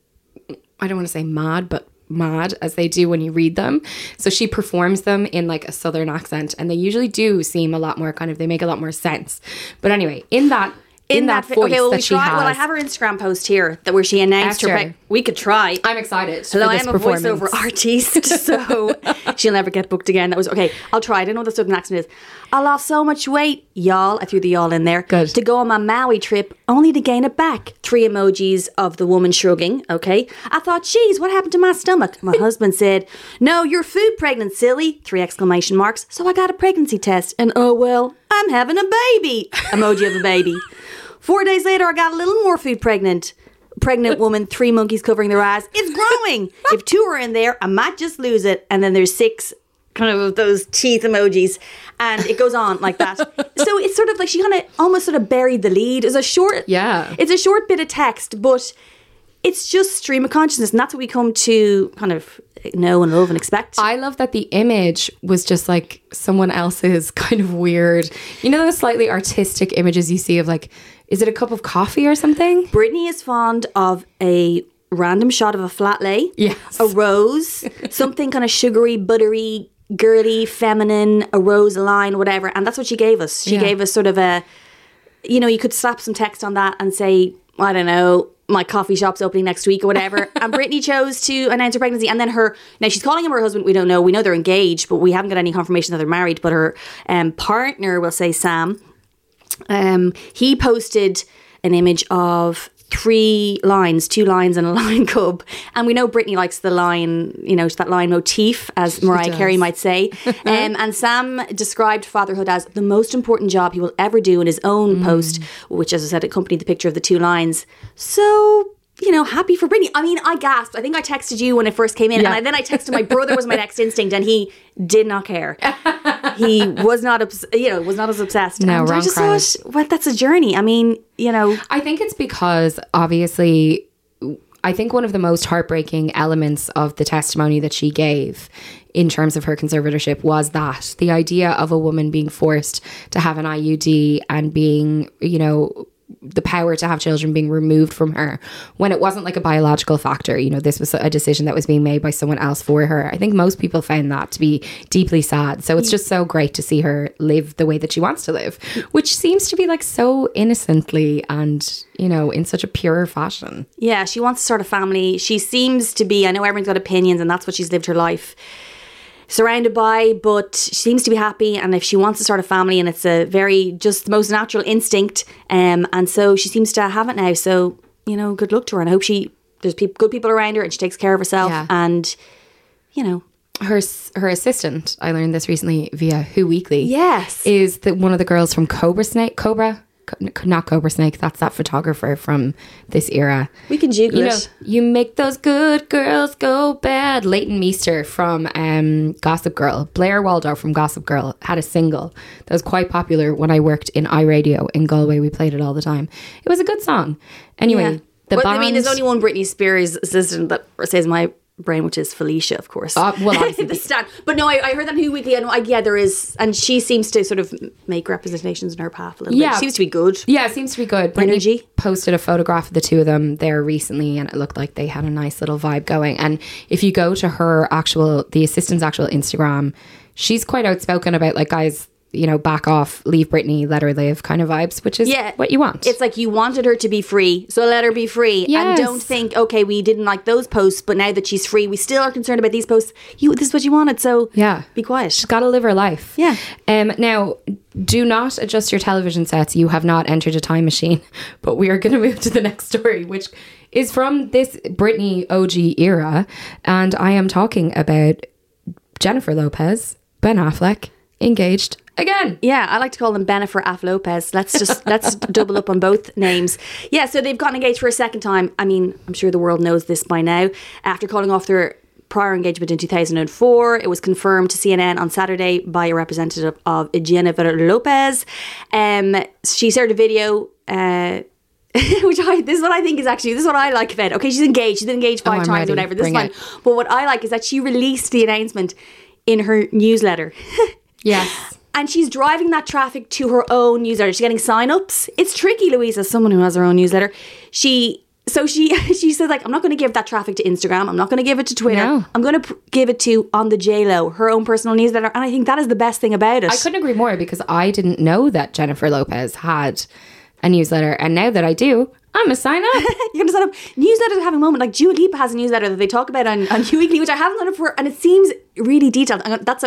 I don't want to say mad as they do when you read them. So she performs them in like a Southern accent and they usually do seem a lot more kind of, they make a lot more sense. But anyway, in that voice that she has. Well, I have her Instagram post here where she announced her. We could try. I'm excited. Hello, I'm a voiceover artist, so she'll never get booked again. That was okay. I'll try. I don't know what the Southern accent is. I lost so much weight, y'all. I threw the y'all in there. Good. To go on my Maui trip, only to gain it back. 3 emojis of the woman shrugging. Okay. I thought, geez, what happened to my stomach? My husband said, no, you're food pregnant, silly. 3 exclamation marks. So I got a pregnancy test, and oh well, I'm having a baby. Emoji of a baby. 4 days later, I got a little more food pregnant. Pregnant woman, 3 monkeys covering their eyes. It's growing. If 2 are in there, I might just lose it. And then there's 6 kind of those teeth emojis. And it goes on like that. So it's sort of like she kind of almost sort of buried the lead. It's a short bit of text, but it's just stream of consciousness. And that's what we come to kind of know and love and expect. I love that the image was just like someone else's kind of weird, you know, those slightly artistic images you see of like, is it a cup of coffee or something? Britney is fond of a random shot of a flat lay, a rose, something kind of sugary, buttery, girly, feminine, a rose, a line, whatever. And that's what she gave us. She gave us sort of a, you know, you could slap some text on that and say, I don't know, my coffee shop's opening next week or whatever. And Britney chose to announce her pregnancy. And then now she's calling him her husband. We don't know. We know they're engaged, but we haven't got any confirmation that they're married. But her partner, we'll say Sam, he posted an image of 2 lines and a line cub. And we know Britney likes the line, you know, that line motif, as Mariah Carey might say. And Sam described fatherhood as the most important job he will ever do in his own post, which, as I said, accompanied the picture of the 2 lines. So, you know, happy for Britney. I mean, I gasped. I think I texted you when it first came in. And then I texted my brother was my next instinct and he did not care. He was not, was not as obsessed. No, and wrong I just crowd. thought, well, that's a journey. I mean, you know. I think it's because obviously, I think one of the most heartbreaking elements of the testimony that she gave in terms of her conservatorship was that the idea of a woman being forced to have an IUD and being, you know, the power to have children being removed from her when it wasn't like a biological factor. You know, this was a decision that was being made by someone else for her. I think most people found that to be deeply sad. So it's just so great to see her live the way that she wants to live, which seems to be like so innocently and, you know, in such a pure fashion. Yeah, she wants to start a family. She seems to be, I know everyone's got opinions and that's what she's lived her life surrounded by, but she seems to be happy, and if she wants to start a family, and it's a very just the most natural instinct, and so she seems to have it now. So, you know, good luck to her, and I hope there's good people around her and she takes care of herself. And, you know, her assistant, I learned this recently via Who Weekly, is one of the girls from not Cobra Snake, that's that photographer from this era. We can Google it. Know, you make those good girls go bad. Leighton Meester from Gossip Girl. Blair Waldorf from Gossip Girl had a single that was quite popular when I worked in iRadio in Galway. We played it all the time. It was a good song. Anyway, the band... I mean, there's only one Britney Spears assistant that says my brain, which is Felicia, of course. Well, obviously. The stan. But no, I heard that Who Weekly, and there is, and she seems to sort of make representations in her path a little bit. Seems to be good. Yeah, it seems to be good. Energy. Britney posted a photograph of the 2 of them there recently, and it looked like they had a nice little vibe going. And if you go to the assistant's actual Instagram, she's quite outspoken about like, guys, you know, back off, leave Britney, let her live kind of vibes, which is what you want. It's like you wanted her to be free, so let her be free. Yes. And don't think, okay, we didn't like those posts, but now that she's free, we still are concerned about these posts. This is what you wanted, so be quiet. She's got to live her life. Yeah. Now, do not adjust your television sets. You have not entered a time machine, but we are going to move to the next story, which is from this Britney OG era, and I am talking about Jennifer Lopez, Ben Affleck, engaged again. Yeah, I like to call them Bennifer Af Lopez. Let's double up on both names. Yeah, so they've gotten engaged for a second time. I mean, I'm sure the world knows this by now. After calling off their prior engagement in 2004, it was confirmed to CNN on Saturday by a representative of Jennifer Lopez. She shared a video. This is what I think is actually, this is what I like about it. Okay, she's engaged. She's been engaged 5 times or whatever. This is fine. But what I like is that she released the announcement in her newsletter. Yes. And she's driving that traffic to her own newsletter. She's getting sign-ups. It's tricky, Louise, as someone who has her own newsletter. She says, like, I'm not going to give that traffic to Instagram. I'm not going to give it to Twitter. No. I'm going to give it to On the J-Lo, her own personal newsletter. And I think that is the best thing about it. I couldn't agree more, because I didn't know that Jennifer Lopez had a newsletter, and now that I do, I'm gonna sign up. You're gonna sign up. Newsletters are having a moment. Like Dua Lipa has a newsletter that they talk about on U Weekly, which I haven't done it for, and it seems really detailed. That's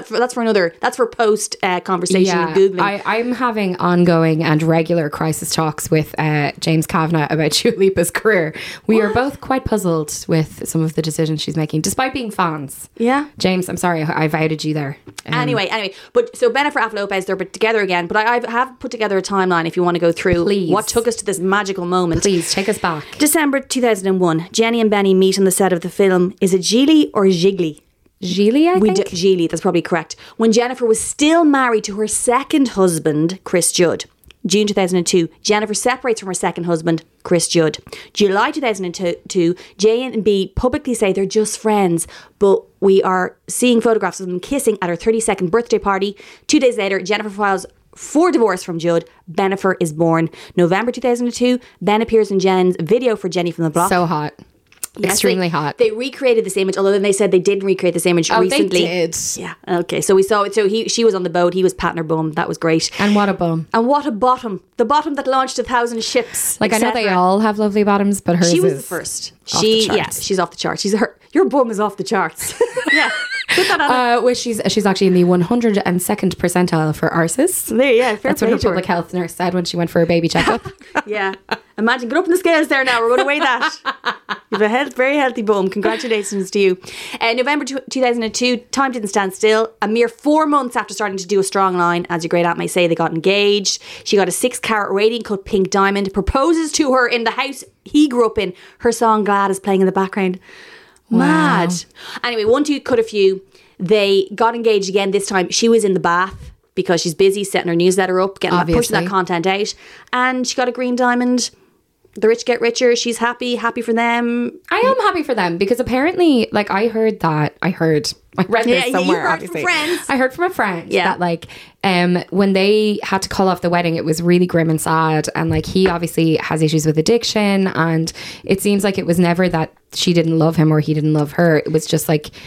for post conversation with Googling. I'm having ongoing and regular crisis talks with James Kavanagh about Dua Lipa's career. We are both quite puzzled with some of the decisions she's making, despite being fans. Yeah, James, I'm sorry I've outed you there. Anyway, but so Bennifer Af Lopez, they're together again. But I have put together a timeline if you want to go through what took us to this magical moment. Please take us back. December 2001. Jenny and Benny meet on the set of the film. Is it Gigli or Gigli? Gigli, I think. Gigli, that's probably correct. When Jennifer was still married to her second husband, Chris Judd. June 2002, Jennifer separates from her second husband, Chris Judd. July 2002, J and B publicly say they're just friends, but we are seeing photographs of them kissing at her 32nd birthday party. 2 days later, Jennifer files for divorce from Judd. Bennifer is born. November 2002, Ben appears in Jen's video for Jenny from the Block. So hot. Yes, extremely hot. They recreated this image, although then they said they didn't recreate this image recently. They did. Yeah. Okay. So we saw it. So she was on the boat. He was patting her bum. That was great. And what a bum. And what a bottom. The bottom that launched 1,000 ships. Like, I know they all have lovely bottoms, but hers she was is the first. She's off the charts. Your bum is off the charts. Yeah. Put that on. Well, she's actually in the 102nd percentile for ARSIS. That's what her public health nurse said when she went for a baby checkup. Yeah. Imagine, get up in the scales there now. We're going to weigh that. You have a very healthy bum. Congratulations to you. November 2002, time didn't stand still. A mere 4 months after starting to do a strong line, as your great aunt may say, they got engaged. She got a 6-carat radiant cut pink diamond, proposes to her in the house he grew up in. Her song Glad is playing in the background. Wow. Mad. Anyway, 1, 2, cut a few. They got engaged again. This time she was in the bath because she's busy setting her newsletter up, pushing that content out. And she got a green diamond. The rich get richer. She's happy for them. I am happy for them, because apparently, like, I read this somewhere, obviously. From friends. I heard from a friend that, like, when they had to call off the wedding, it was really grim and sad. And, like, he obviously has issues with addiction. And it seems like it was never that she didn't love him or he didn't love her. It was just like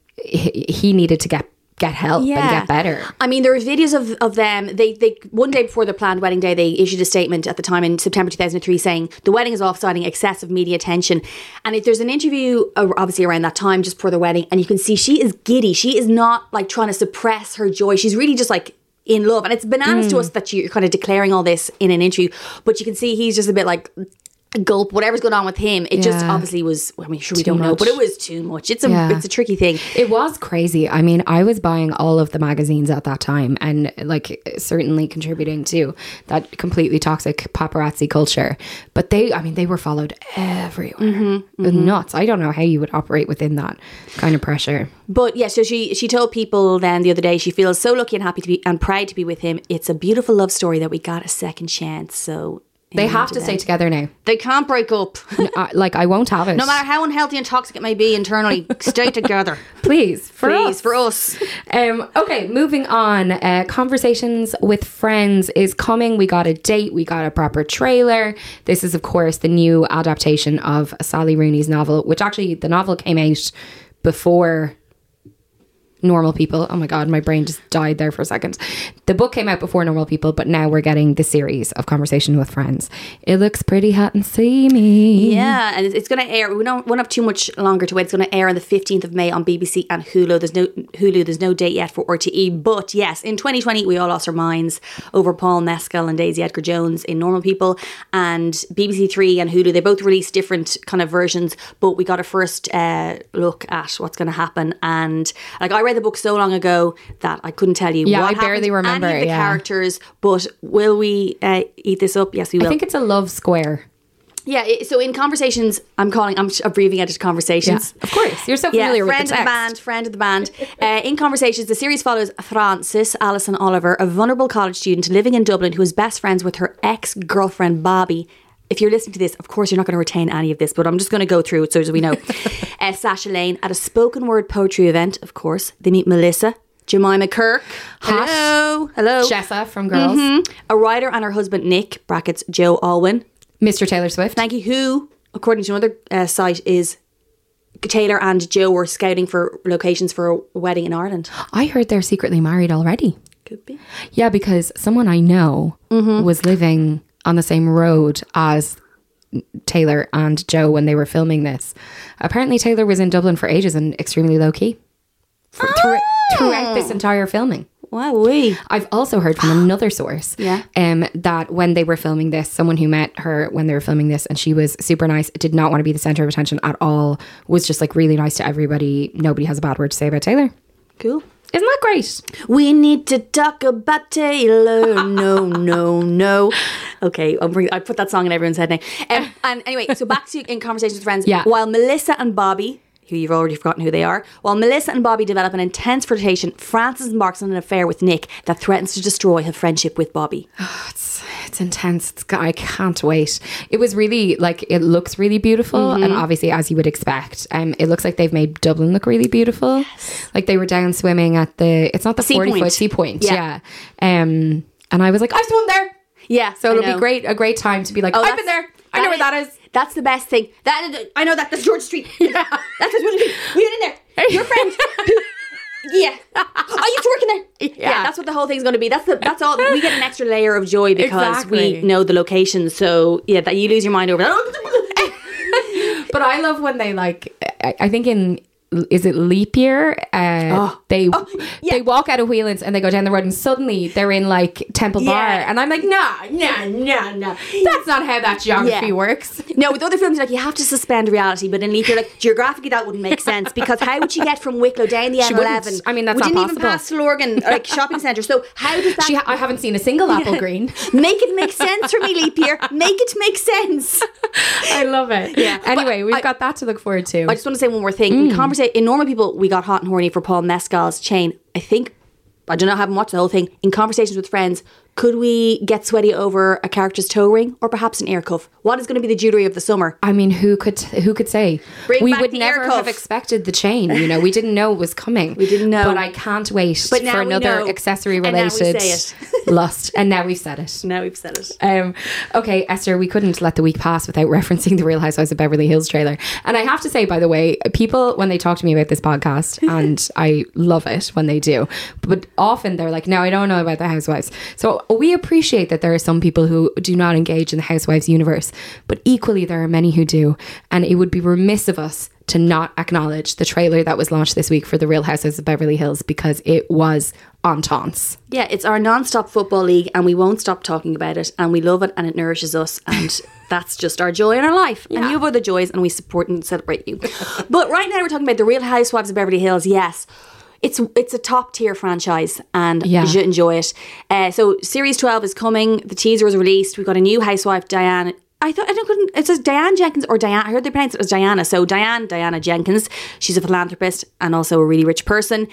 he needed to get help and get better. I mean, there were videos of them. They one day before the planned wedding day, they issued a statement at the time in September 2003 saying the wedding is off, citing excessive media attention. And if there's an interview obviously around that time just before the wedding, and you can see she is giddy. She is not like trying to suppress her joy. She's really just like in love. And it's bananas to us that you're kind of declaring all this in an interview, but you can see he's just a bit like gulp, whatever's going on with him. It just obviously was, I mean, sure, we don't know, but it was too much. It's a tricky thing. It was crazy. I mean, I was buying all of the magazines at that time, and like certainly contributing to that completely toxic paparazzi culture. But they were followed everywhere. It was nuts. I don't know how you would operate within that kind of pressure. But yeah, so she told people then the other day she feels so lucky and happy to be and proud to be with him. It's a beautiful love story that we got a second chance. So they have to stay together now. They can't break up. Like, I won't have it. No matter how unhealthy and toxic it may be internally, stay together. Please, for us. Okay, moving on. Conversations with Friends is coming. We got a date. We got a proper trailer. This is, of course, the new adaptation of Sally Rooney's novel, which actually, the novel came out before Normal People. Oh my God, my brain just died there for a second. The book came out before Normal People, but now we're getting the series of Conversation with Friends. It looks pretty hot and steamy. Yeah, and it's going to air. We won't have too much longer to wait. It's going to air on the 15th of May on BBC and Hulu. There's no date yet for RTE. But yes, in 2020, we all lost our minds over Paul Mescal and Daisy Edgar-Jones in Normal People. And BBC Three and Hulu, they both released different kind of versions, but we got a first look at what's going to happen. And like, I read read the book so long ago that I couldn't tell you. Yeah, what I barely remember any of the characters. But will we eat this up? Yes, we will. I think it's a love square. Yeah, so in Conversations, I'm abbreviating it to Conversations. Yeah, of course. You're so familiar with the text. Friend of the band. In Conversations, the series follows Frances Alison Oliver, a vulnerable college student living in Dublin who is best friends with her ex-girlfriend Bobby. If you're listening to this, of course, you're not going to retain any of this, but I'm just going to go through it so as we know. Sasha Lane at a spoken word poetry event, of course. They meet Melissa, Jemima Kirk. Hello. Jessa from Girls. Mm-hmm. A writer and her husband Nick, brackets Joe Alwyn. Mr. Taylor Swift. Thank you. Who, according to another site, is Taylor and Joe were scouting for locations for a wedding in Ireland. I heard they're secretly married already. Could be. Yeah, because someone I know was living on the same road as Taylor and Joe when they were filming this. Apparently Taylor was in Dublin for ages and extremely low key throughout this entire filming. Wow. I've also heard from another source that when they were filming this, someone who met her when they were filming this, and she was super nice, did not want to be the centre of attention at all, was just like really nice to everybody. Nobody has a bad word to say about Taylor. Cool. Isn't that great? We need to talk about Taylor. No. Okay, I put that song in everyone's head now. And anyway, so back to in Conversations with Friends. Yeah. While Melissa and Bobby, who you've already forgotten who they are, while Melissa and Bobby develop an intense flirtation, Frances embarks on an affair with Nick that threatens to destroy her friendship with Bobby. Oh, it's intense. I can't wait. It was really, like, it looks really beautiful, and obviously, as you would expect, it looks like they've made Dublin look really beautiful. Yes. Like, they were down swimming at it's not the 40-foot Sea Point. Yeah. And I was like, I've swum there. Yeah. So it'll be a great time to be like, I've been there. I know where that is. That's the best thing. I know that's George Street. Yeah. That's George Street. We went in there. Your friend. Yeah. I used to work in there. Yeah, that's what the whole thing's going to be. That's all. We get an extra layer of joy because we know the location. So yeah, that you lose your mind over that. But I love when they I think is it leap year? They walk out of Whelan's and they go down the road and suddenly they're in like Temple Bar, and I'm like, no. That's not how that geography works. No, with other films, like you have to suspend reality, but in leap year, like geographically, that wouldn't make sense because how would she get from Wicklow down the M11? I mean, that's not possible. We didn't even pass Lurgan, like shopping centre. So how does that? I haven't seen a single apple green. Make it make sense for me, leap year. Make it make sense. I love it. Yeah. Anyway, we've got that to look forward to. I just want to say one more thing. In Normal People, we got hot and horny for Paul Mescal's Chain. I don't know, I haven't watched the whole thing. In Conversations with Friends, could we get sweaty over a character's toe ring or perhaps an ear cuff? What is going to be the jewellery of the summer? I mean, who could say? We would never have expected the chain. You know, we didn't know it was coming. We didn't know. But I can't wait for another accessory related lust. And now we've said it. Okay, Esther, we couldn't let the week pass without referencing the Real Housewives of Beverly Hills trailer. And I have to say, by the way, people, when they talk to me about this podcast, and I love it when they do, but often they're like, no, I don't know about the Housewives. So we appreciate that there are some people who do not engage in the Housewives universe, but equally there are many who do, and it would be remiss of us to not acknowledge the trailer that was launched this week for The Real Housewives of Beverly Hills, because it was on taunts. Yeah, it's our non-stop football league and we won't stop talking about it, and we love it and it nourishes us, and that's just our joy in our life. And you have other joys and we support and celebrate you. But right now we're talking about The Real Housewives of Beverly Hills. Yes, it's a top tier franchise and you should enjoy it. So series 12 is coming. The teaser was released. We've got a new housewife, Diane. It says Diane Jenkins or Diane. I heard they pronounce it as Diana. So Diana Jenkins. She's a philanthropist and also a really rich person.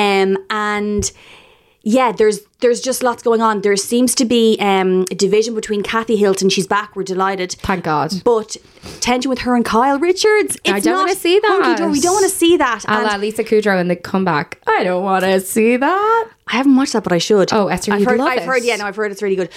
And yeah, there's just lots going on. There seems to be a division between Kathy Hilton. She's back. We're delighted. Thank God. But tension with her and Kyle Richards. I don't want to see that. We don't want to see that. And Lisa Kudrow in the comeback. I don't want to see that. I haven't watched that, but I should. Oh, Esther, you'd love it. I've heard it's really good.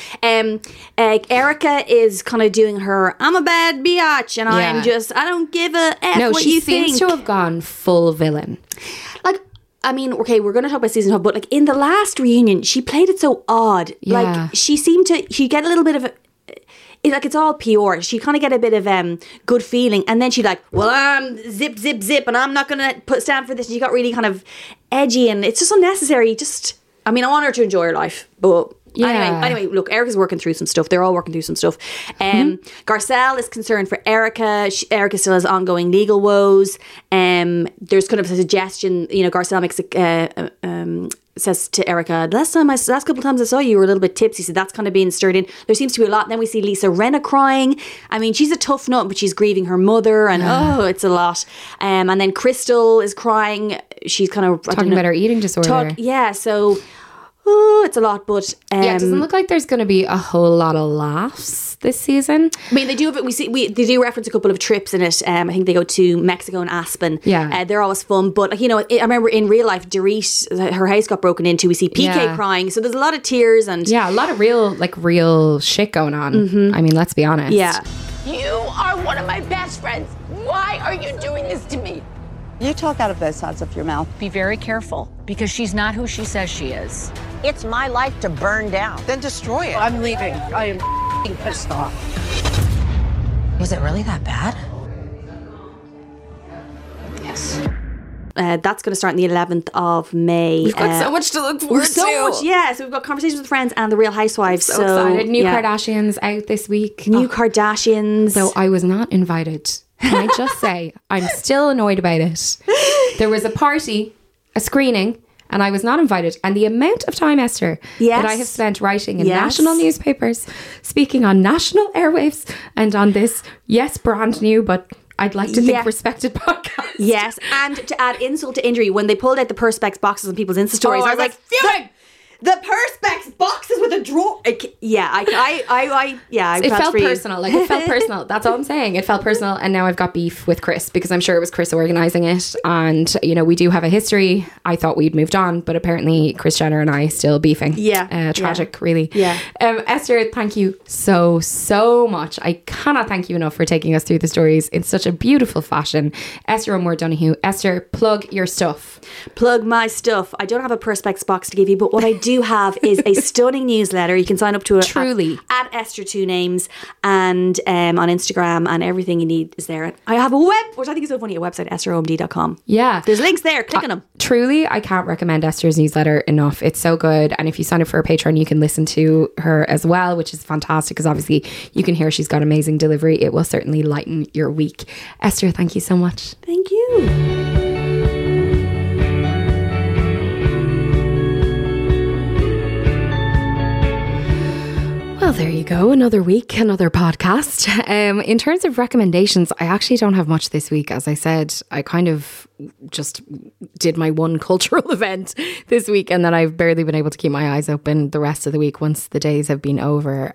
Erica is kind of doing her, I'm a bad biatch, and I don't give a F what you think. No, she seems to have gone full villain. Like, I mean, okay, we're going to talk about season 12, but like in the last reunion, she played it so odd. Yeah. Like, she get a little bit of it's all PR. She kind of get a bit of good feeling, and then she's like, well, I'm zip, and I'm not going to stand for this. And she got really kind of edgy, and it's just unnecessary. I want her to enjoy her life, but Anyway, look, Erica's working through some stuff. They're all working through some stuff. Garcelle is concerned for Erica. Erica still has ongoing legal woes. There's kind of a suggestion, Garcelle makes says to Erica, last couple of times I saw you were a little bit tipsy, so that's kind of being stirred in. There seems to be a lot. And then we see Lisa Rinna crying. I mean, she's a tough nut, but she's grieving her mother, and it's a lot. And then Crystal is crying. She's kind of talking about her eating disorder. So it's a lot, but it doesn't look like there's going to be a whole lot of laughs this season. I mean, they do have it. They do reference a couple of trips in it. I think they go to Mexico and Aspen. Yeah, they're always fun. But I remember in real life, Dorit, her house got broken into. We see PK crying, so there's a lot of tears and a lot of real shit going on. Mm-hmm. I mean, let's be honest. Yeah, you are one of my best friends. Why are you doing this to me? You talk out of both sides of your mouth. Be very careful, because she's not who she says she is. It's my life to burn down. Then destroy it. I'm leaving. I am pissed off. Was it really that bad? Yes. That's going to start on the 11th of May. We've got so much to look forward to. So much, yeah. So we've got Conversations with Friends and The Real Housewives. So excited. New Kardashians out this week. New Kardashians. So I was not invited. Can I just say, I'm still annoyed about it. There was a party, a screening, and I was not invited. And the amount of time, Esther, that I have spent writing in national newspapers, speaking on national airwaves, and on this, brand new, but I'd like to think respected podcast. Yes, and to add insult to injury, when they pulled out the Perspex boxes on people's Insta stories, I was like, fuming! The Perspex boxes with a drawer. I it felt personal. Like, it felt personal. That's all I'm saying. It felt personal. And now I've got beef with Chris, because I'm sure it was Chris organising it. And, we do have a history. I thought we'd moved on, but apparently Kris Jenner and I still beefing. Yeah. Tragic, really. Yeah. Esther, thank you so, so much. I cannot thank you enough for taking us through the stories in such a beautiful fashion. Esther O'Moore Donoghue. Esther, plug your stuff. Plug my stuff. I don't have a Perspex box to give you, but what I do have is a stunning newsletter. You can sign up to it truly at Esther 2 Names, and on Instagram, and everything you need is there. I have a which I think is so funny, a website, estheromd.com. Yeah, there's links there, click on them. Truly, I can't recommend Esther's newsletter enough. It's so good. And if you sign up for her Patreon, you can listen to her as well, which is fantastic, because obviously you can hear she's got amazing delivery. It will certainly lighten your week. Esther, thank you so much. Thank you. Well, there you go. Another week, another podcast. In terms of recommendations, I actually don't have much this week. As I said, I kind of just did my one cultural event this week, and then I've barely been able to keep my eyes open the rest of the week once the days have been over.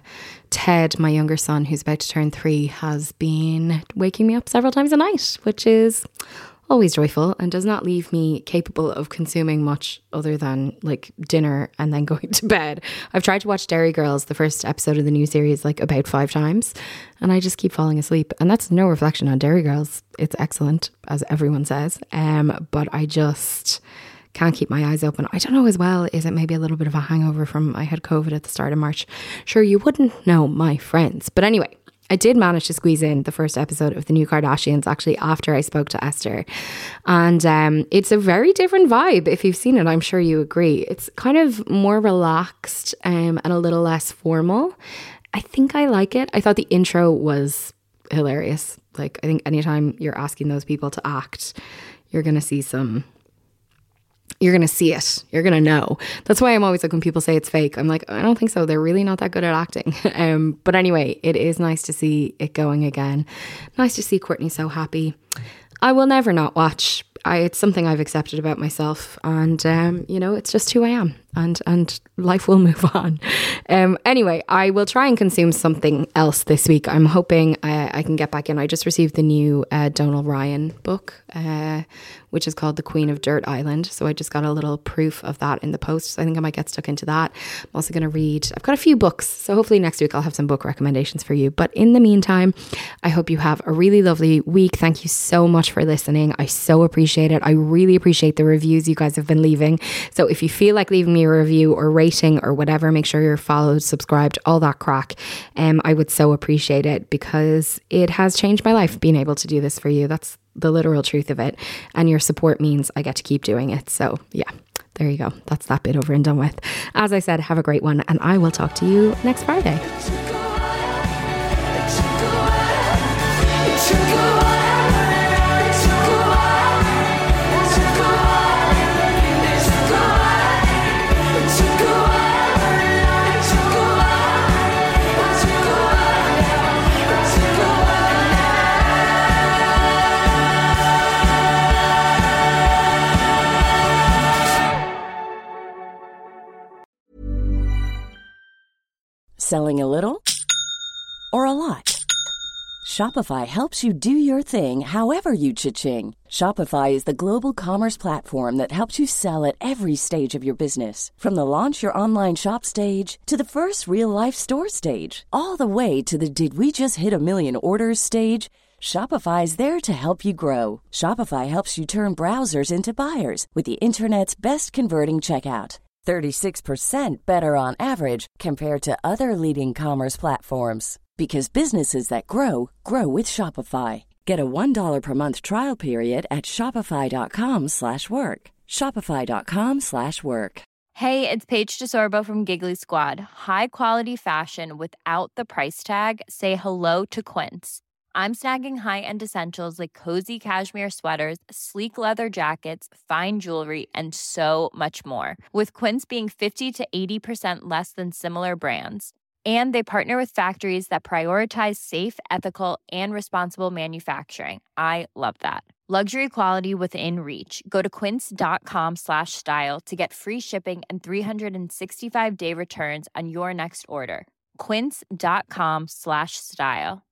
Ted, my younger son, who's about to turn 3, has been waking me up several times a night, which is always joyful and does not leave me capable of consuming much other than like dinner and then going to bed. I've tried to watch Derry Girls, the first episode of the new series, like about 5 times, and I just keep falling asleep. And that's no reflection on Derry Girls. It's excellent, as everyone says. But I just can't keep my eyes open. I don't know as well, is it maybe a little bit of a hangover from I had COVID at the start of March? Sure, you wouldn't know, my friends. But anyway, I did manage to squeeze in the first episode of The New Kardashians actually after I spoke to Esther. And it's a very different vibe. If you've seen it, I'm sure you agree. It's kind of more relaxed and a little less formal. I think I like it. I thought the intro was hilarious. Like, I think anytime you're asking those people to act, you're going to see some... You're going to see it. You're going to know. That's why I'm always like, when people say it's fake, I'm like, I don't think so. They're really not that good at acting. But anyway, it is nice to see it going again. Nice to see Courtney so happy. I will never not watch. It's something I've accepted about myself. And, it's just who I am. And life will move on. Anyway, I will try and consume something else this week. I'm hoping I can get back in. I just received the new Donal Ryan book, which is called The Queen of Dirt Island. So I just got a little proof of that in the post. So I think I might get stuck into that. I'm also going to read, I've got a few books. So hopefully next week I'll have some book recommendations for you. But in the meantime, I hope you have a really lovely week. Thank you so much for listening. I so appreciate it. I really appreciate the reviews you guys have been leaving. So if you feel like leaving me a review or rating or whatever, make sure you're followed, subscribed, all that crack. I would so appreciate it, because it has changed my life being able to do this for you. That's the literal truth of it. And your support means I get to keep doing it. So yeah, there you go. That's that bit over and done with. As I said, have a great one, and I will talk to you next Friday. Selling a little or a lot? Shopify helps you do your thing however you cha-ching. Shopify is the global commerce platform that helps you sell at every stage of your business. From the launch your online shop stage to the first real life store stage, all the way to the did we just hit a million orders stage. Shopify is there to help you grow. Shopify helps you turn browsers into buyers with the internet's best converting checkout. 36% better on average compared to other leading commerce platforms. Because businesses that grow, grow with Shopify. Get a $1 per month trial period at shopify.com/work. Shopify.com/work. Hey, it's Paige DeSorbo from Giggly Squad. High quality fashion without the price tag. Say hello to Quince. I'm snagging high-end essentials like cozy cashmere sweaters, sleek leather jackets, fine jewelry, and so much more. With Quince being 50 to 80% less than similar brands. And they partner with factories that prioritize safe, ethical, and responsible manufacturing. I love that. Luxury quality within reach. Go to quince.com/style to get free shipping and 365-day returns on your next order. Quince.com/style.